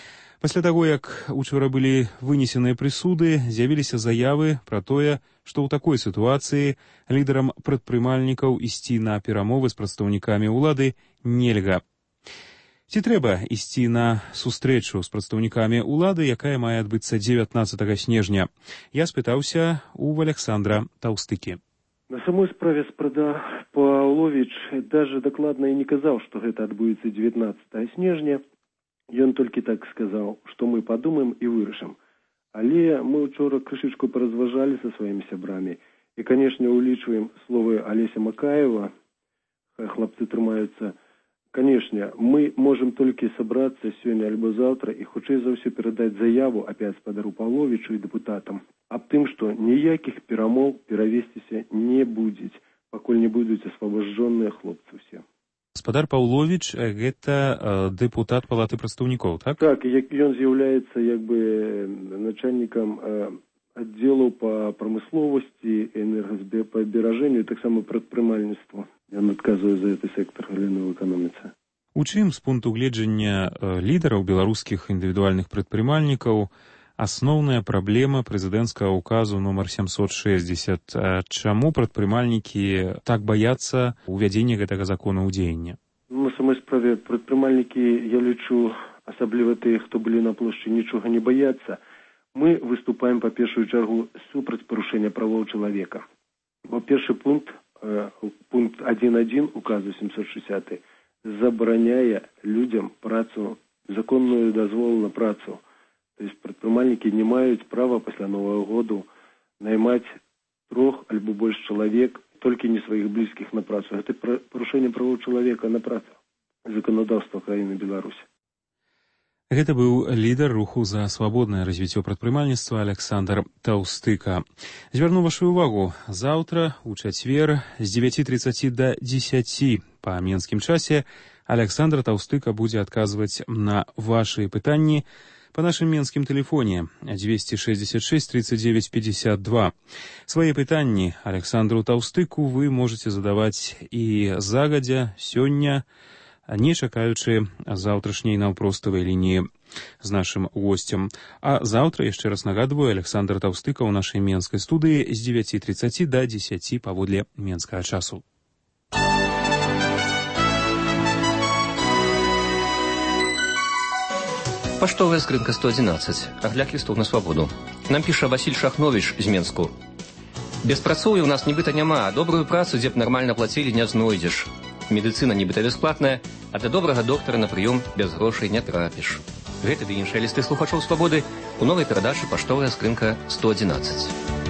Пасля таго, як учора былі вынесеныя прысуды, з'явіліся заявы пра тое, што ў такой сітуацыі лідарам прадпрымальнікаў ісці на перамовы з прадстаўнікамі ўлады нельга. Ці трэба ісці на сустрэчу з прадстаўнікамі ўлады, якая мае адбыцца 19 снежня? Я спытаўся у Александра Таўстыкі. На самой справе спрада Паўловіч даже дакладна і не казаў, што гэта адбудзецца 19 снежня. Ён толькі так сказаў, што мы падумаем і вырашым. Але мы учора крышачку паразважалі са сваімі сябрамі. І, канешне, улічваем словы Алеся Макаева. Хлопцы трымаюцца. Канешне, мы можам толькі сабрацца сёння альбо заўтра і хутчэй за ўсё перадаць заяву апять спадару Паўловічу і дэпутатам аб тым, што ніякіх перамоў перавесціся не будзе, пакуль не будуць асвабожджоныя хлопцы ўсе. Гаспадар Паўловіч — гэта дэпутат Палаты прадстаўнікоў, так? Так, ён з'яўляецца начальнікам аддзелу па прамысловасці, энергазберажэнню і таксама прадпрымальніцтву. Ён адказвае за гэты сектор галіны ў эканоміцы. У чым з пункту гледжання лідараў беларускіх індывідуальных прадпрымальнікаў асноўная праблема прэзідэнцкага ўказу нумар 760? Чаму прадпрымальнікі так баяцца ўвядзення гэтага закона ў дзеянне? На самой справе прадпрымальнікі, я лічу, асабліва тыя, хто былі на плошчы, нічога не баяцца. Мы выступаем па першую чаргу супраць парушэння правоў чалавека. Бо першы пункт 1.1 указу 760 забараняе людям працу, законную дазвол на працу. То есть прадпрымальнікі не маюць права пасля Новага году наймаць 3 альбо больш чалавек, толькі не сваіх блізкіх на працу. Гэта парушэнне правоў чалавека на працу. Заканадаўства краіны Беларусь. Гэта быў лідар руху за свабоднае развіццё прадпрымальніцтва Александр Таўстыка. Звярну вашу увагу, заўтра, у чацвер, з 9:30 до 10 па менскім часе Александр Таўстыка будзе адказваць на вашы пытанні па нашым менскім тэлефоне 266 39 52. Свае пытанні Александру Таўстыку вы можете задаваць і загадзя, сёння, не чакаючы заўтрашняй наўпроставай лініі з нашым госцем. А заўтра, яшчэ раз нагадваю, Александр Таўстыка ў нашай менскай студыі з 9:30 до 10 паводле менскага часу. Паштовая скрынка 111. Агляд лістоў на свабоду. Нам піша Васіль Шахновіч з Менску. Беспрацоўя ў нас нібыта няма, а добрую працу, дзе б нармальна плацілі, не знойдзеш. Медыцына нібыта бясплатная, а да добрага доктара на прыём без грошай не трапіш. Гэты ды іншыя лісты слухачоў свабоды у новай перадачы «Паштовая скрынка 111».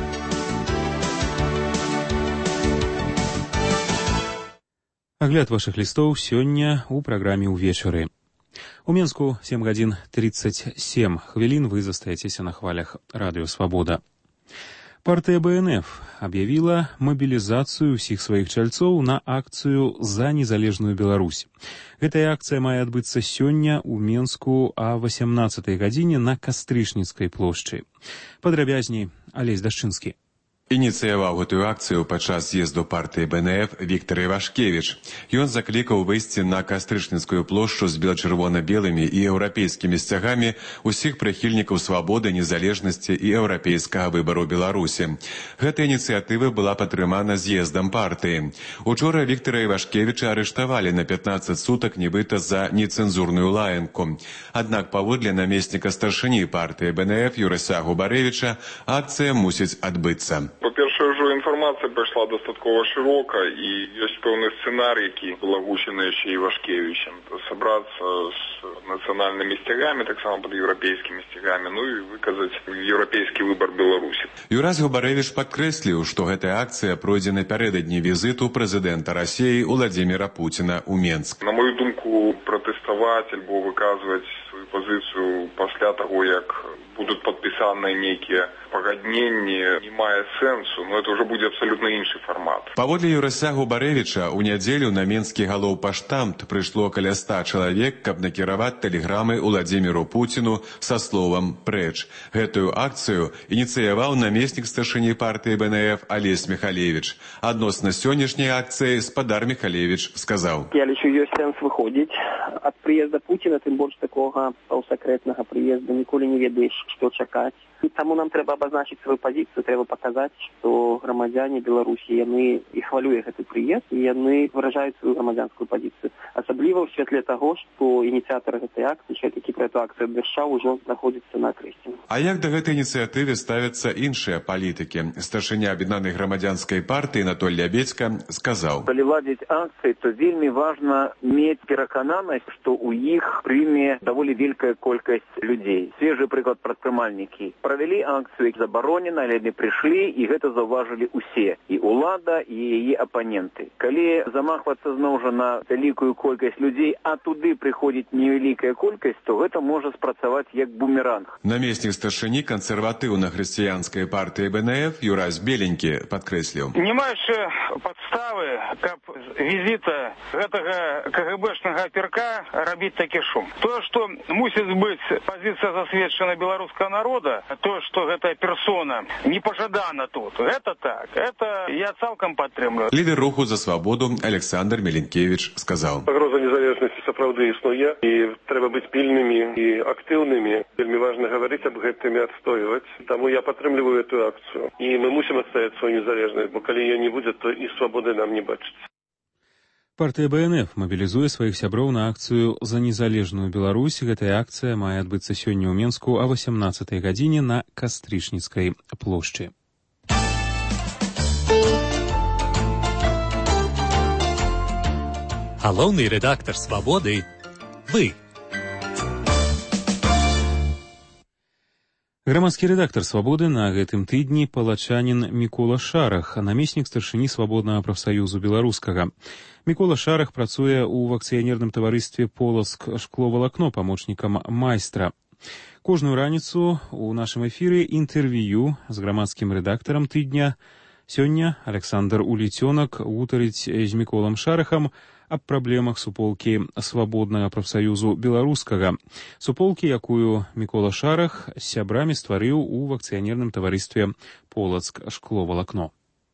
Агляд вашых лістоў сёння ў праграме «Увечары». У Менску 7:37 вы застаецеся на хвалях радыё «Свабода». Партыя БНФ аб'явіла мабілізацыю ўсіх сваіх чальцоў на акцыю «За незалежную Беларусь». Гэтая акцыя мае адбыцца сёння ў Менску а 18 гадзіне на Кастрычніцкай плошчы. Падрабязней Алесь Дашчынскі. Ініцыяваў гэтую акцыю падчас з'езду партыі БНФ Віктор Івашкевіч. Ён заклікаў выйсці на Кастрычніцкую плошчу з бела-чырвона-белымі і еўрапейскімі сцягамі ўсіх прыхільнікаў свабоды, незалежнасці і еўрапейскага выбару Беларусі. Гэта ініцыятыва была падтрымана з'ездам партыі. Учора Віктора Івашкевіча арыштавалі на 15 сутак нібыта за нецэнзурную лаянку. Аднак паводле намесніка старшыні партыі БНФ Юрася Губарэвіча акцыя мусіць адбыцца. По-перше, ўжо інфармацыя пайшла дастаткова шырока, і ёсць пэўны сцэнарый, які был агучаны яшчэ Івашкевічем. Сабрацца з нацыянальнымі сцягамі, таксама пад еўрапейскімі сцягамі, ну і выказаць еўрапейскі выбар Беларусі. Юрась Губарэвіч падкрэсліў, што гэтая акцыя пройдзе напярэдадні візіту прэзідэнта Расіі Уладзіміра Пуціна ў Менск. На мою думку, пратэставаць альбо выказваць сваю пазіцыю пасля таго, як будут подписаны некие пагадненні, не мае сэнсу, но это уже будет абсолютно інший формат. Паводле Юрасягу Баревіча, у нядзелю на менскі галоўпаштамт прыйшло каля 100 чалавек, каб накіраваць тэлеграмы Уладзіміру Пуціну са словам «прэч». Гэтую акцыю ініцыяваў намеснік старшыні партыі БНФ Алесь Михалевич. Адносна сённяшняй акцыі спадар Михалевич сказаў: «Я лічу, ёсць сэнс выходзіць ад прыезда Пуціна, тым больш такога паўсакрэтнага прыезда, ніколі не ведаеш, што чакаць. Таму нам трэба абазначыць сваю пазіцыю, трэба паказаць, што грамадзяне Беларусі, яны іх хвалюе гэты прыезд, і яны выражаюць сваю грамадзянскую пазіцыю. Асабліва ў святле таго, што ініцыятар гэтай акцыі, чалавек, які пра эту акцыю абвяшчаў, ужо знаходзіцца на акрэсце. А як да гэтай ініцыятывы ставяцца іншыя палітыкі? Старшыня аб'яднанай грамадзянскай партыі Анатоль Лябедзька сказаў: «Калі ладзіць акцыі, то вельмі важна мець перакананасць, што ў іх прыме даволі вялікая колькасць людзей. Свежы прыклад прадпрымальнікі правялі акцыю забаронена, але не прыйшлі, і гэта заўважылі ўсе, і ўлада, і яе апаненты. Калі замахвацца зноў жа на вялікую колькасць людзей, а туды прыходзіць невялікая колькасць, то гэта можа спрацаваць як бумеранг». Намеснік старшыні кансерватыўна-хрысціянскай партыі БНФ Юрась Беленькі падкрэсліў: «Няма яшчэ падставы, каб візіта гэтага КГБшнага апірка рабіць такі шум. Тое, што мусіць быць пазіцыя засведчана беларускага народа, то, что гэтая персона не пожадана тут, это так, это я цалкам падтрымліваю». Лідер руху за свабоду Александр Меленкевич сказаў: «Пагроза незалежнасці сапраўды існуе, і трэба быць пільнымі і актыўнымі. Вельмі важна гаварыць аб гэтым і адстойваць. Таму я падтрымліваю эту акцыю. І мы мусім адстаяць сваю незалежнасць, бо калі яе не будзе, то і свабоды нам не бачыць». Партыя БНФ мабілізуе сваіх сяброў на акцыю «За незалежную Беларусь». Гэтая акцыя мае адбыцца сёння ў Менску а 18 гадзіне на Кастрычніцкай плошчы. Галоўны рэдактар «Свабоды» — вы. Грамадскі рэдактар «Свабоды» на гэтым тыдні палачанін Мікола Шарах, намеснік старшыні свабоднага прафсаюзу беларускага. Мікола Шарах працуе ў акцыянерным таварыстве «Полацк шкловалакно» памочнікам майстра. Кожную раніцу у нашым эфіры інтэрв'ю з грамадскім рэдактарам тыдня. Сёння Александр Уліцёнак гутарыць з Міколам Шарахам аб праблемах суполкі свабоднага прафсаюзу беларускага. Суполкі, якую Мікола Шарах з сябрамі стварыў у акцыянерным таварыстве «Полацк шкловалакно».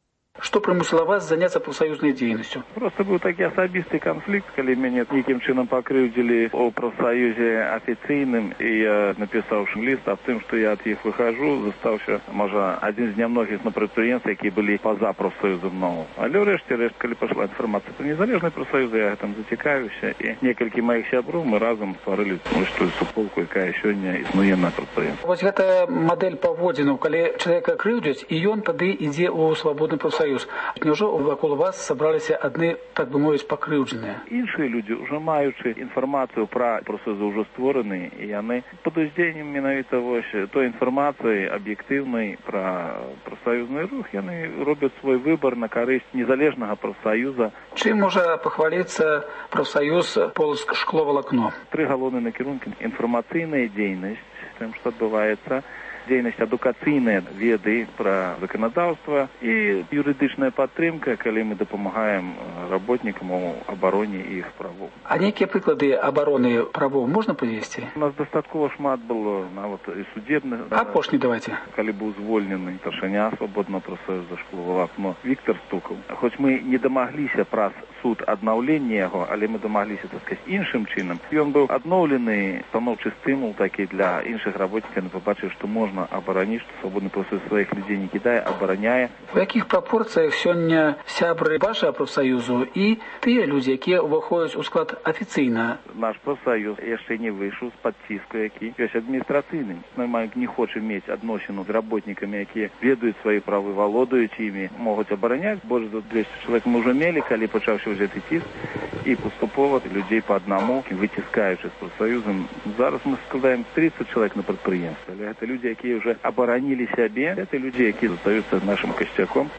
Что прымусіла вас заняться профсоюзной деятельностью? Просто был такі асабісты канфлікт, калі мяне нейкім чынам пакрыўдзілі у прафсаюзе афіцыйным, і я напісаў ліст аб тым, што я ад іх выхожу, застаўся, можа, адзін з нямногіх на прадпрыемствах, які былі па-за прафсаюзам новым. Але ўрэшце калі пайшла інфармацыя пра незалежнай прафсаюзы, я гэтым зацікавіўся, і некалькі маіх сяброў мы разам стварылі тую суполку, якая сёння існуе на прадпрыемстве. Вось гэтая мадэль паводзінаў, калі чалавека крыўдзяць, і ён тады ідзе ў свабодны прафсаюз. Няўжо вакол вас сабраліся адны, так бы мовіць, пакрыўджаныя? Іншыя людзі, ўжо маючы інфармацыю пра прафсаюзы ўжо створаны, і яны пад уздзеяннем менавіта вось той інфармацыі аб'ектыўнай пра прафсаюзны рух, яны робяць свой выбар на карысць незалежнага прафсаюза. Чым можа пахваліцца прафсаюз «Полацк шкловалакно»? 3 галоўныя накірункі: інфармацыйная дзейнасць, тым, што адбываецца, дзейнасць адукацыйная, веды пра заканадаўства і юрыдычная падтрымка, калі мы дапамагаем работнікам у абароне іх правоў. А нейкія прыклады абароны правоў можна прывесці? У нас дастаткова шмат было нават і судебных. Апошні давайте. Калі быў звольнены старшыня свабоднага прафсаюза шкловалакно Віктор Стукаў. Хоць мы не дамагліся праз суд аднаўлення яго, але мы дамагліся, так сказаць, іншым чынам. Ён быў адноўлены, станоўчы стымул такі для іншых работнікаў, яны пабачылі, што можна абараніць, што свабодны прафсаюз сваіх людзей не кідае, абараняе. У якіх прапорцыях сёння сябры вашага прафсаюзу і тыя людзі, якія ўваходзяць у склад афіцыйна? Наш прафсаюз яшчэ не выйшаў з-пад ціску, які ёсць адміністрацыйным. Мы не хочам мець адносіну з работнікамі, якія ведаюць свае правы, валодаюць імі, могуць абараняць. Больш за 200 чалавек мы ўжо мелі, калі пачаўся гэты ціск, і паступова людзей па аднаму, выціскаючы з прафсаюзам. Зараз мы складаем 30 чалавек на прадпрыемстве, але гэта людзі, якія ўжо абаранілі сябе, гэта людзі, якія застаюцца нашым касцяком.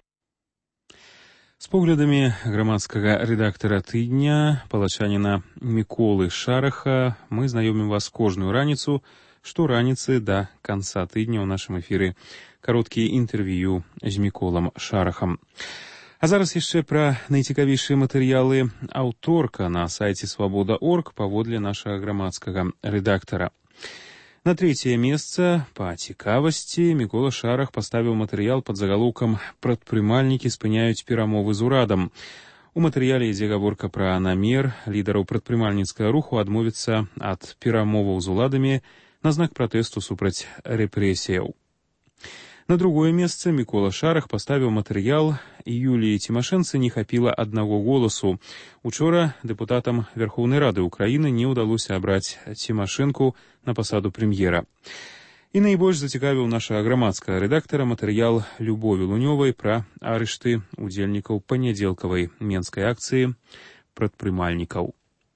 З поглядамі грамадскага рэдактара тыдня, палачаніна Міколы Шараха, мы знаёмім вас кожную раніцу штораніцы да канца тыдня ў нашым эфіры кароткія інтэрв'ю з Міколам Шарахам. А зараз яшчэ пра найцікавейшыя матэрыялы аўторка на сайце «Свабода.орг» паводле нашага грамадскага рэдактара. На трэцяе месца па цікавасці Мікола Шарах паставіў матэрыял пад загалоўкам «Прадпрымальнікі спыняюць перамовы з урадам». У матэрыяле ідзе гаворка пра намер лідараў прадпрымальніцкага руху адмовіцца ад перамоваў з уладамі на знак пратэсту супраць рэпрэсіяў. На другое месца Мікола Шарах паставіў матэрыял «Юліі Цімашэнцы не хапіла аднаго голасу». Учора дэпутатам Верхоўнай Рады Украіны не ўдалося абраць Цімашэнку на пасаду прэм'ера. І найбольш зацікавіў нашага грамадскага рэдактара матэрыял Любові Лунёвай пра арышты удзельнікаў панядзелкавай менскай акцыі прадпрымальнікаў.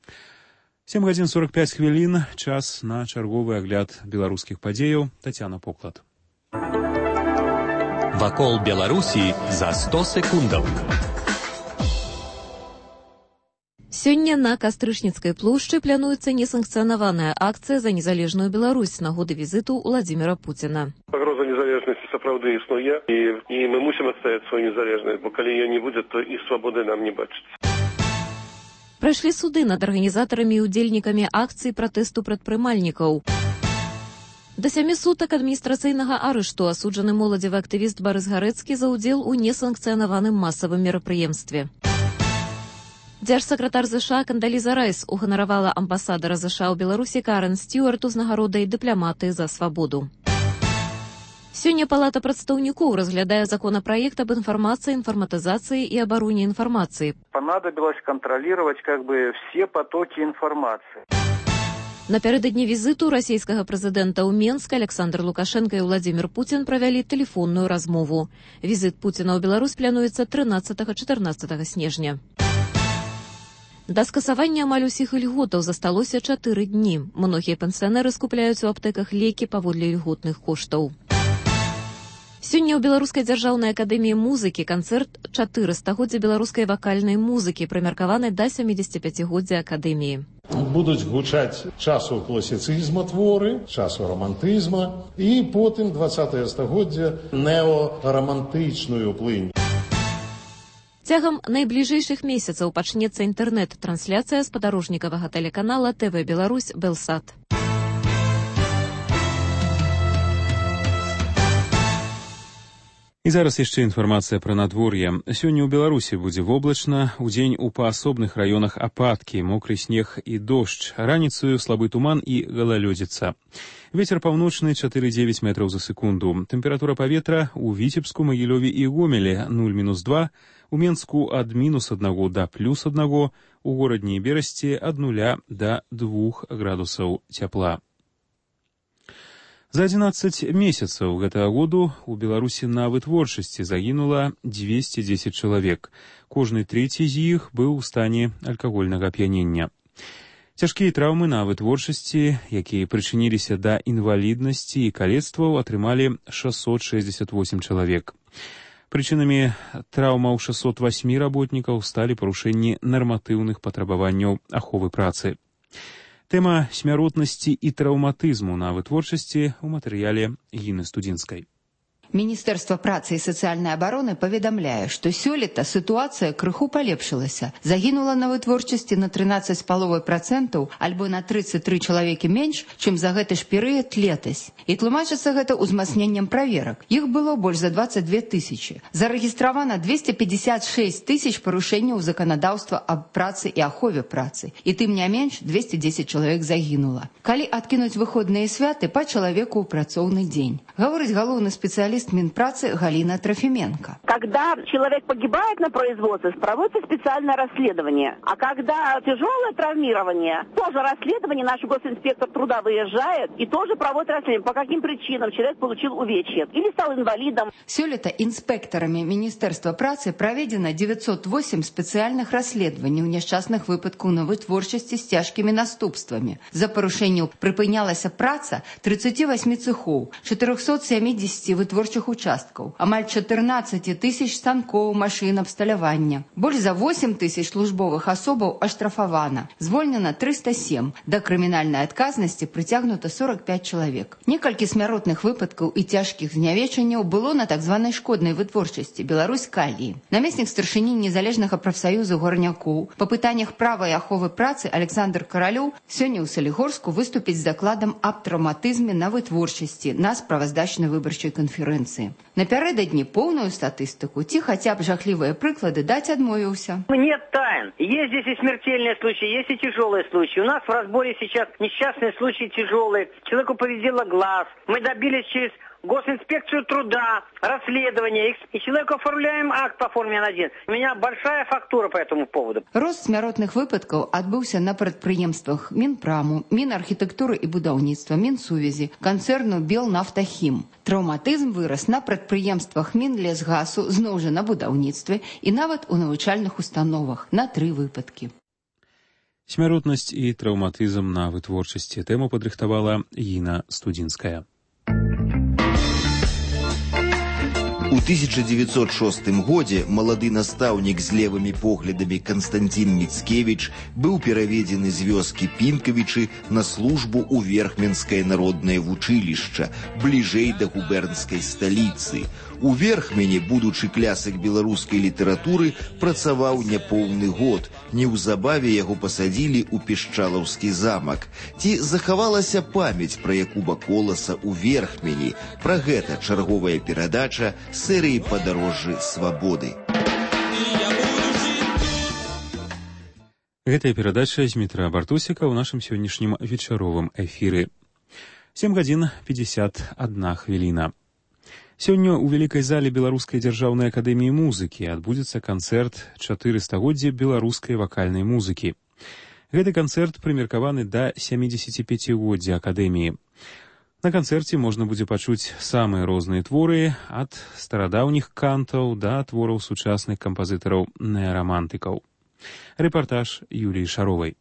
7:45, час на чарговы агляд беларускіх падзеяў. Тацяна Поклад. Вакол Беларусі за 100 секундаў. Сёння на Кастрычніцкай плошчы плануецца несанкцыянаваная акцыя за незалежную Беларусь з нагоды візіту Владзіміра Пуціна. Пагроза незалежнасці сапраўды існуе, і мы мусім адстаяць сваю незалежнасць, бо калі яе не будзе, то і свабоды нам не бачыць. Прайшлі суды над арганізатарамі і удзельнікамі акцыі пратэсту прадпрымальнікаў. Да 7 сутак адміністрацыйнага арышту асуджаны моладзевы актывіст Барыс Гарэцкі за ўдзел у несанкцыянаваным масавым мерапрыемстве. Дзяржсакратар ЗША Кандаліза Райс уганаравала амбасадара ЗША ў Беларусі Карен Стюарту з нагародай «Дыпламаты за свабоду». Сёння Палата прадстаўнікоў разглядае законапраект об информации, информатизации и обороне информации. Понадобилось контролировать все потоки информации. Напярэдадні візіту расійскага прэзідэнта ў Менск Александр Лукашенко і Владзімір Пуцін правялі тэлефонную размову. Візіт Пуціна ў Беларусь плануецца 13-14 снежня. Да скасавання амаль усіх ільготаў засталося 4 дні. Многія пенсіянеры скупляюць у аптэках лекі паводле ільготных коштаў. Сёння ў Беларускай дзяржаўнай акадэміі музыкі канцэрт 400-годдзя беларускай вакальнай музыкі, прымеркаваны да 75-годдзя акадэміі. Будуць гучаць часу класіцызма творы, часу романтызма і потым 20-е стагоддзя неорамантычную плынь. Цягам найбліжэйшых месяцаў пачнецца інтэрнэт-трансляцыя спадарожнікавага тэлеканала ТВ Беларусь Белсат. І зараз яшчэ інфармацыя пра надвор'е. Сёння ў Беларусі будзе воблачна, удзень у паасобных раёнах ападкі, мокры снег і дождж, раніцаю слабы туман і галалёдзіца. Вецер паўночны 4,9 метраў за секунду. Тэмпература паветра ў Віцебску, Магілёве і Гомелі 0-2, у Менску ад -1 да +1, у горадні і Берасці ад 0 да 2 градусаў цяпла. За 11 месяцаў гэтага году у Беларусі на вытворчасці загінула 210 чалавек. Кожны трэці з іх быў у стане алкагольнага ап'янення. Цяжкія траўмы на вытворчасці, якія прычыніліся да інваліднасці і калецтваў, атрымалі 668 чалавек. Прычынамі траўмаў 608 работнікаў сталі парушэнні нарматыўных патрабаванняў аховы працы. Тэма смяротнасці і траўматызму на вытворчасці ў матэрыяле Гіны Студзінскай. Міністэрства працы і сацыяльнай абароны паведамляе, што сёлета сітуацыя крыху палепшылася. Загінула на вытворчасці на 13,5% альбо на 33 чалавекі менш, чым за гэты ж перыяд летась. І тлумачыцца гэта ўзмацненнем праверак. Іх было больш за 22 тысячы. Зарэгістравана 256 тысяч парушэнняў заканадаўства аб працы і ахове працы. І тым не менш 210 чалавек загінула. Калі адкінуць выходныя святы па чалавеку ў працоўны дзень. Гаворыць галоўны спецыяліст Минпрацы Галина Трофименко. Когда человек погибает на производстве, проводится специальное расследование. А когда тяжелое травмирование, тоже расследование, наш госинспектор труда выезжает и тоже проводит расследование, по каким причинам человек получил увечье или стал инвалидом. Сёлета инспекторами Министерства працы проведено 908 специальных расследований несчастных выпадков на вытворчасці с тяжкими наступствами. За парушэнняў прыпынялася праца 38 цехов, 470 вытворчых вытворчых участкаў, амаль 14 тысяч станкоў, машын абсталявання. Больш за 8 тысяч службовых асобаў аштрафавана, звольнена 307, да крымінальнай адказнасці прыцягнута 45 чалавек. Некалькі смяротных выпадкаў і цяжкіх знявечанняў было на так званай шкоднай вытворчасці Беларусь каліі. Намеснік старшыні незалежнага прафсаюзу горнякоў па пытаннях права і аховы працы Александр Каралёў сёння ў Салігорску выступіць з дакладам аб траўматызме на вытворчасці на справаздачна-выбарчай канферэнцыі. Напярэдадні поўную статыстыку ці хаця б жахлівыя прыклады даць адмовіўся. Нет тайн. Есть здесь и смертельные случаи, есть и тяжелые случаи. У нас в разборе сейчас несчастные случаи тяжелые. Человеку повредило глаз. Мы добились через Госинспекцию труда, расследование, и человеку оформляем акт по форме 1. У меня большая фактура по этому поводу. Рост смяротных выпадкаў адбыўся на прадпрыемствах Мінпраму, Мінархітэктуры і будаўніцтва, Мінсувязі, канцэрну Белнафтахім. Траўматызм вырас на прадпрыемствах Мінлесгасу, зноў жа на будаўніцтве і нават у навучальных установах на 3 выпадкі. Смяротнасць і траўматызм на вытворчасці. Тэму падрыхтавала Іна Студзінская. У 1906 годзе малады настаўнік з левымі поглядамі Канстанцін Міцкевіч быў пераведзены з вёскі Пінкавічы на службу ў Верхменскае народнае вучылішча, бліжэй да губернскай сталіцы. У Верхмені, будучы клясык беларускай літаратуры, працаваў няпоўны год. Неўзабаве яго пасадзілі ў Пішчалаўскі замак. Ці захавалася памяць пра Якуба Коласа ў Верхмені? Пра гэта чарговая перадача серыі «Падарожжы свабоды». Гэтая перадача з Дмітра Бартусіка ў нашым сённяшнім вечаровым эфіры. 7 гадзін 51 хвіліна. Сёння ў вялікай зале Беларускай дзяржаўнай акадэміі музыкі адбудзецца канцэрт 400годдзя беларускай вакальнай музыкі. Гэты канцэрт прымеркаваны да 75годдзя акадэміі. На канцэрце можна будзе пачуць самыя розныя творы, ад старадаўніх кантаў да твораў сучасных кампазітараў неарамантыкаў. Рэпартаж Юліі Шаровай.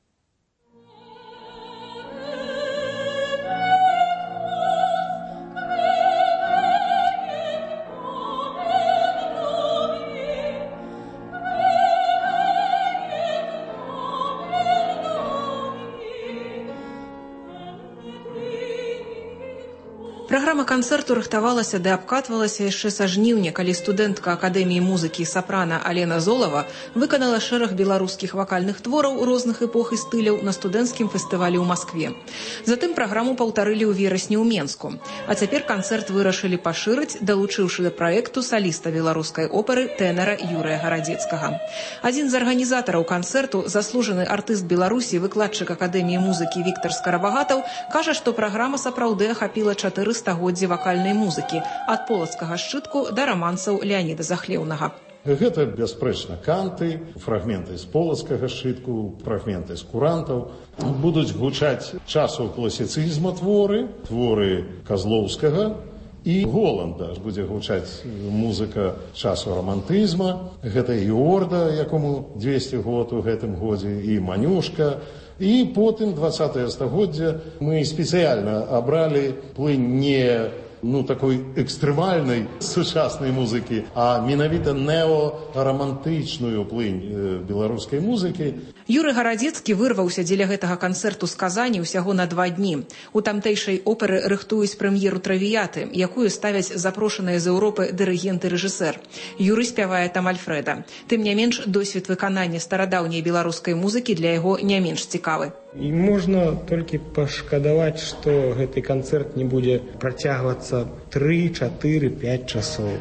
Праграма канцэрту рыхтавалася ды абкатвалася яшчэ са жніўня, калі студэнтка Акадэміі музыкі і сапрана Алена Золава выканала шэраг беларускіх вакальных твораў розных эпох і стыляў на студэнцкім фестывалі ў Маскве. Затым праграму паўтарылі ў верасні ў Менску. А цяпер канцэрт вырашылі пашырыць, далучыўшы да праекту саліста беларускай оперы тэнара Юрыя Гарадзецкага. Адзін з арганізатараў канцэрту, заслужаны артыст Беларусі, выкладчык Акадэміі музыкі Віктар Скарабагатаў, кажа, што праграма сапраўды ахапіла 400годдзі вакальнай музыкі, ад полацкага шчытку да рамансаў Леаніда Захлеўнага. Гэта, бясспрэчна, канты, фрагменты з полацкага шчытку, фрагменты з курантаў. Будуць гучаць часу класіцызма творы Казлоўскага і Голланда. Будзе гучаць музыка часу рамантызма. Гэта і Орда, якому 200 год у гэтым годзе, і Манюшка. І потым 20-е стагоддзя мы спецыяльна абралі плынь не такой экстрэмальнай сучаснай музыкі, а менавіта неарамантычную плынь беларускай музыкі. Юрый Гарадзецкі вырваўся дзеля гэтага канцэрту з Казані ўсяго на 2 дні. У тамтэйшай оперы рыхтуюць прэм'еру «Травіяты», якую ставяць запрошаныя з Еўропы дырыгент і рэжысэр. Юрый спявае там Альфрэда. Тым не менш, досвед выканання старадаўняй беларускай музыкі для яго не менш цікавы. І можна толькі пашкадаваць, што гэты канцэрт не будзе працягвацца 3, 4, 5 часоў.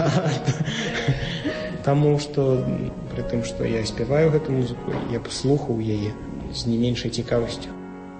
Таму што пры тым, што я спяваю гэту музыку, я б слухаў яе з не меншай цікавасцю.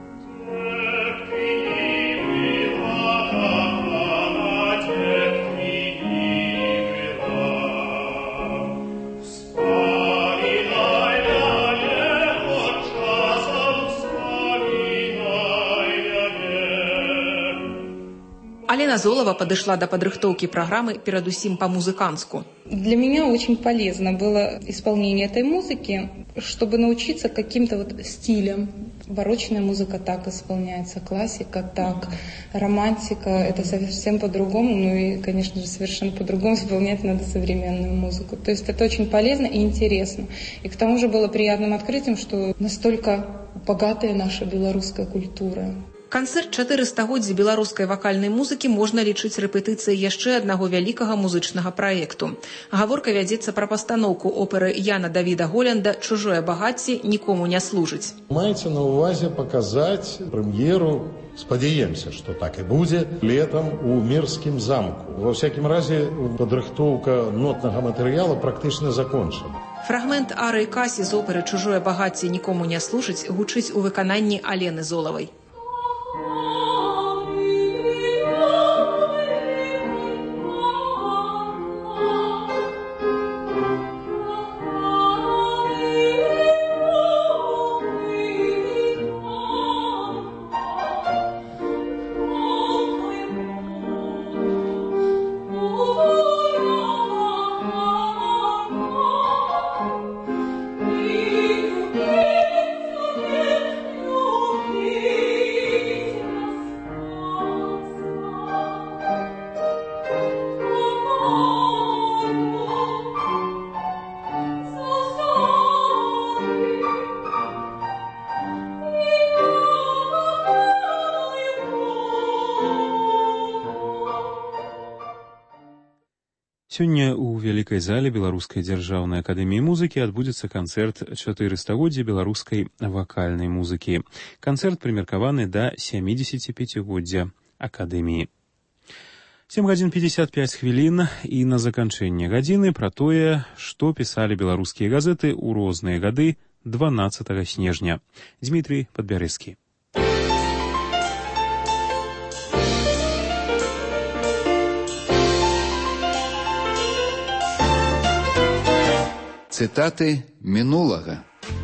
Алена Золова подошла до подрыхтовки программы передусім по-музыканску. Для меня очень полезно было исполнение этой музыки, чтобы научиться каким-то стилям. барочная музыка так исполняется, классика так, романтика, это совсем по-другому, ну и, конечно же, совершенно по-другому исполнять надо современную музыку. То есть это очень полезно и интересно. И к тому же было приятным открытием, что настолько богатая наша белорусская культура. Канцэрт 400-годдзя беларускай вакальнай музыкі можна лічыць рэпетыцыяй яшчэ аднаго вялікага музычнага праекту. Гаворка вядзецца пра пастаноўку оперы Яна Давіда Голлянда «Чужое багацце нікому не служыць». Маеце на ўвазе паказаць прэм'еру, спадзяемся, што так і будзе, летам у Мірскім замку. Ва ўсякім разе падрыхтоўка нотнага матэрыяла практычна закончана. Фрагмент арыі Касі з оперы «Чужое багацце нікому не служыць» гучыць у выкананні Алены Золавай. Сёння ў вялікай зале Беларускай дзяржаўнай акадэміі музыкі адбудзецца канцэрт 400-годдзя беларускай вакальнай музыкі. Канцэрт прымеркаваны да 75-годдзя акадэміі. 7 гадзін 55 хвілін і на заканчэнне гадзіны пра тое, што пісалі беларускія газеты ў розныя гады 12 снежня. Дмітрий Падбярэзкі. Цытаты мінулага.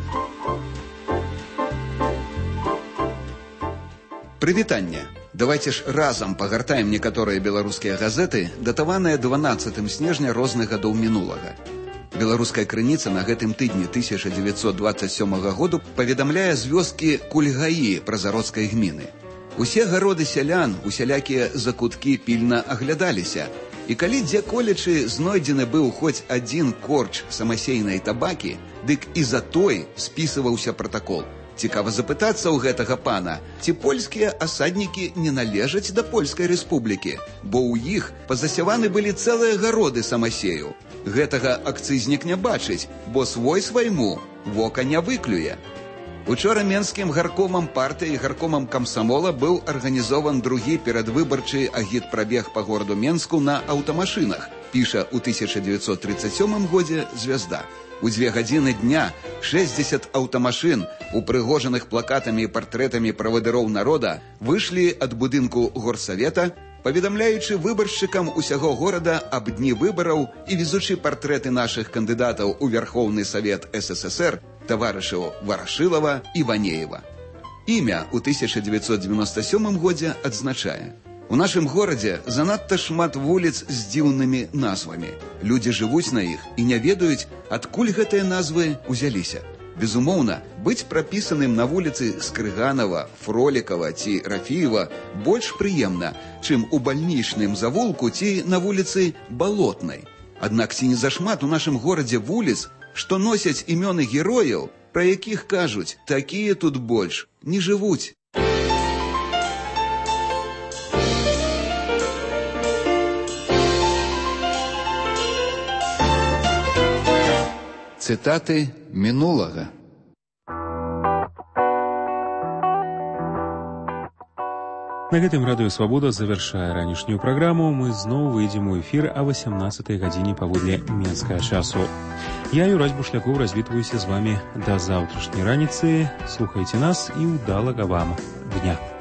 Прывітанне. Давайте ж разам пагартаем некаторыя беларускія газеты, датаваныя 12 снежня розных гадоў мінулага. Беларуская крыніца на гэтым тыдні 1927 году паведамляе з вёскі Кульгаі празародскай гміны. Усе гароды сялян, усялякія закуткі пільна аглядаліся, і калі дзе-колечы знойдзены быў хоць адзін корч самасейнай табакі, дык і за той спісываўся пратакол. Цікава запытацца ў гэтага пана, ці польскія асаднікі не належаць да Польскай рэспублікі, бо ў іх пазасяваны былі цэлыя гароды самасею. Гэтага акцызнік не бачыць, бо свой свайму вока не выклюе. Учора Менскім гаркомам партыі і гаркомам камсамола быў арганізован другі перадвыбарчы агітпрабег па гораду Менску на аўтамашынах, піша ў 1937 годзе «Звязда». У 2 гадзіны дня 60 аўтамашын, упрыгожаных плакатамі і партрэтамі правадыроў народа, выйшлі ад будынку горсавета, паведамляючы выбаршчыкам усяго горада аб дні выбараў і везучы партрэты нашых кандыдатаў у Верхоўны Савет СССР, таварышаў Варашылава і Ванеева. Імя ў 1997 годзе адзначае: у нашым горадзе занадта шмат вуліц з дзіўнымі назвамі. Людзі жывуць на іх і не ведаюць, адкуль гэтыя назвы узяліся. Безумоўна, быць прапісаным на вуліцы Скрыганова, Фролікава ці Рафіева больш прыемна, чым у бальнічным завулку ці на вуліцы Балотнай. Аднак ці не зашмат у нашым горадзе вуліц, што носяць імёны герояў, пра якіх кажуць, такія тут больш не жывуць. Цытаты мінулага. На гэтым Радыё Свабода завяршае ранішнюю праграму. Мы зноў выйдзем у эфір о 18 гадзіне паводле менскага часу. Я, Юрась Бушлякоў, развітваюся з вами да заўтрашняй раніцы. Слухайце нас і ўдалага вам дня.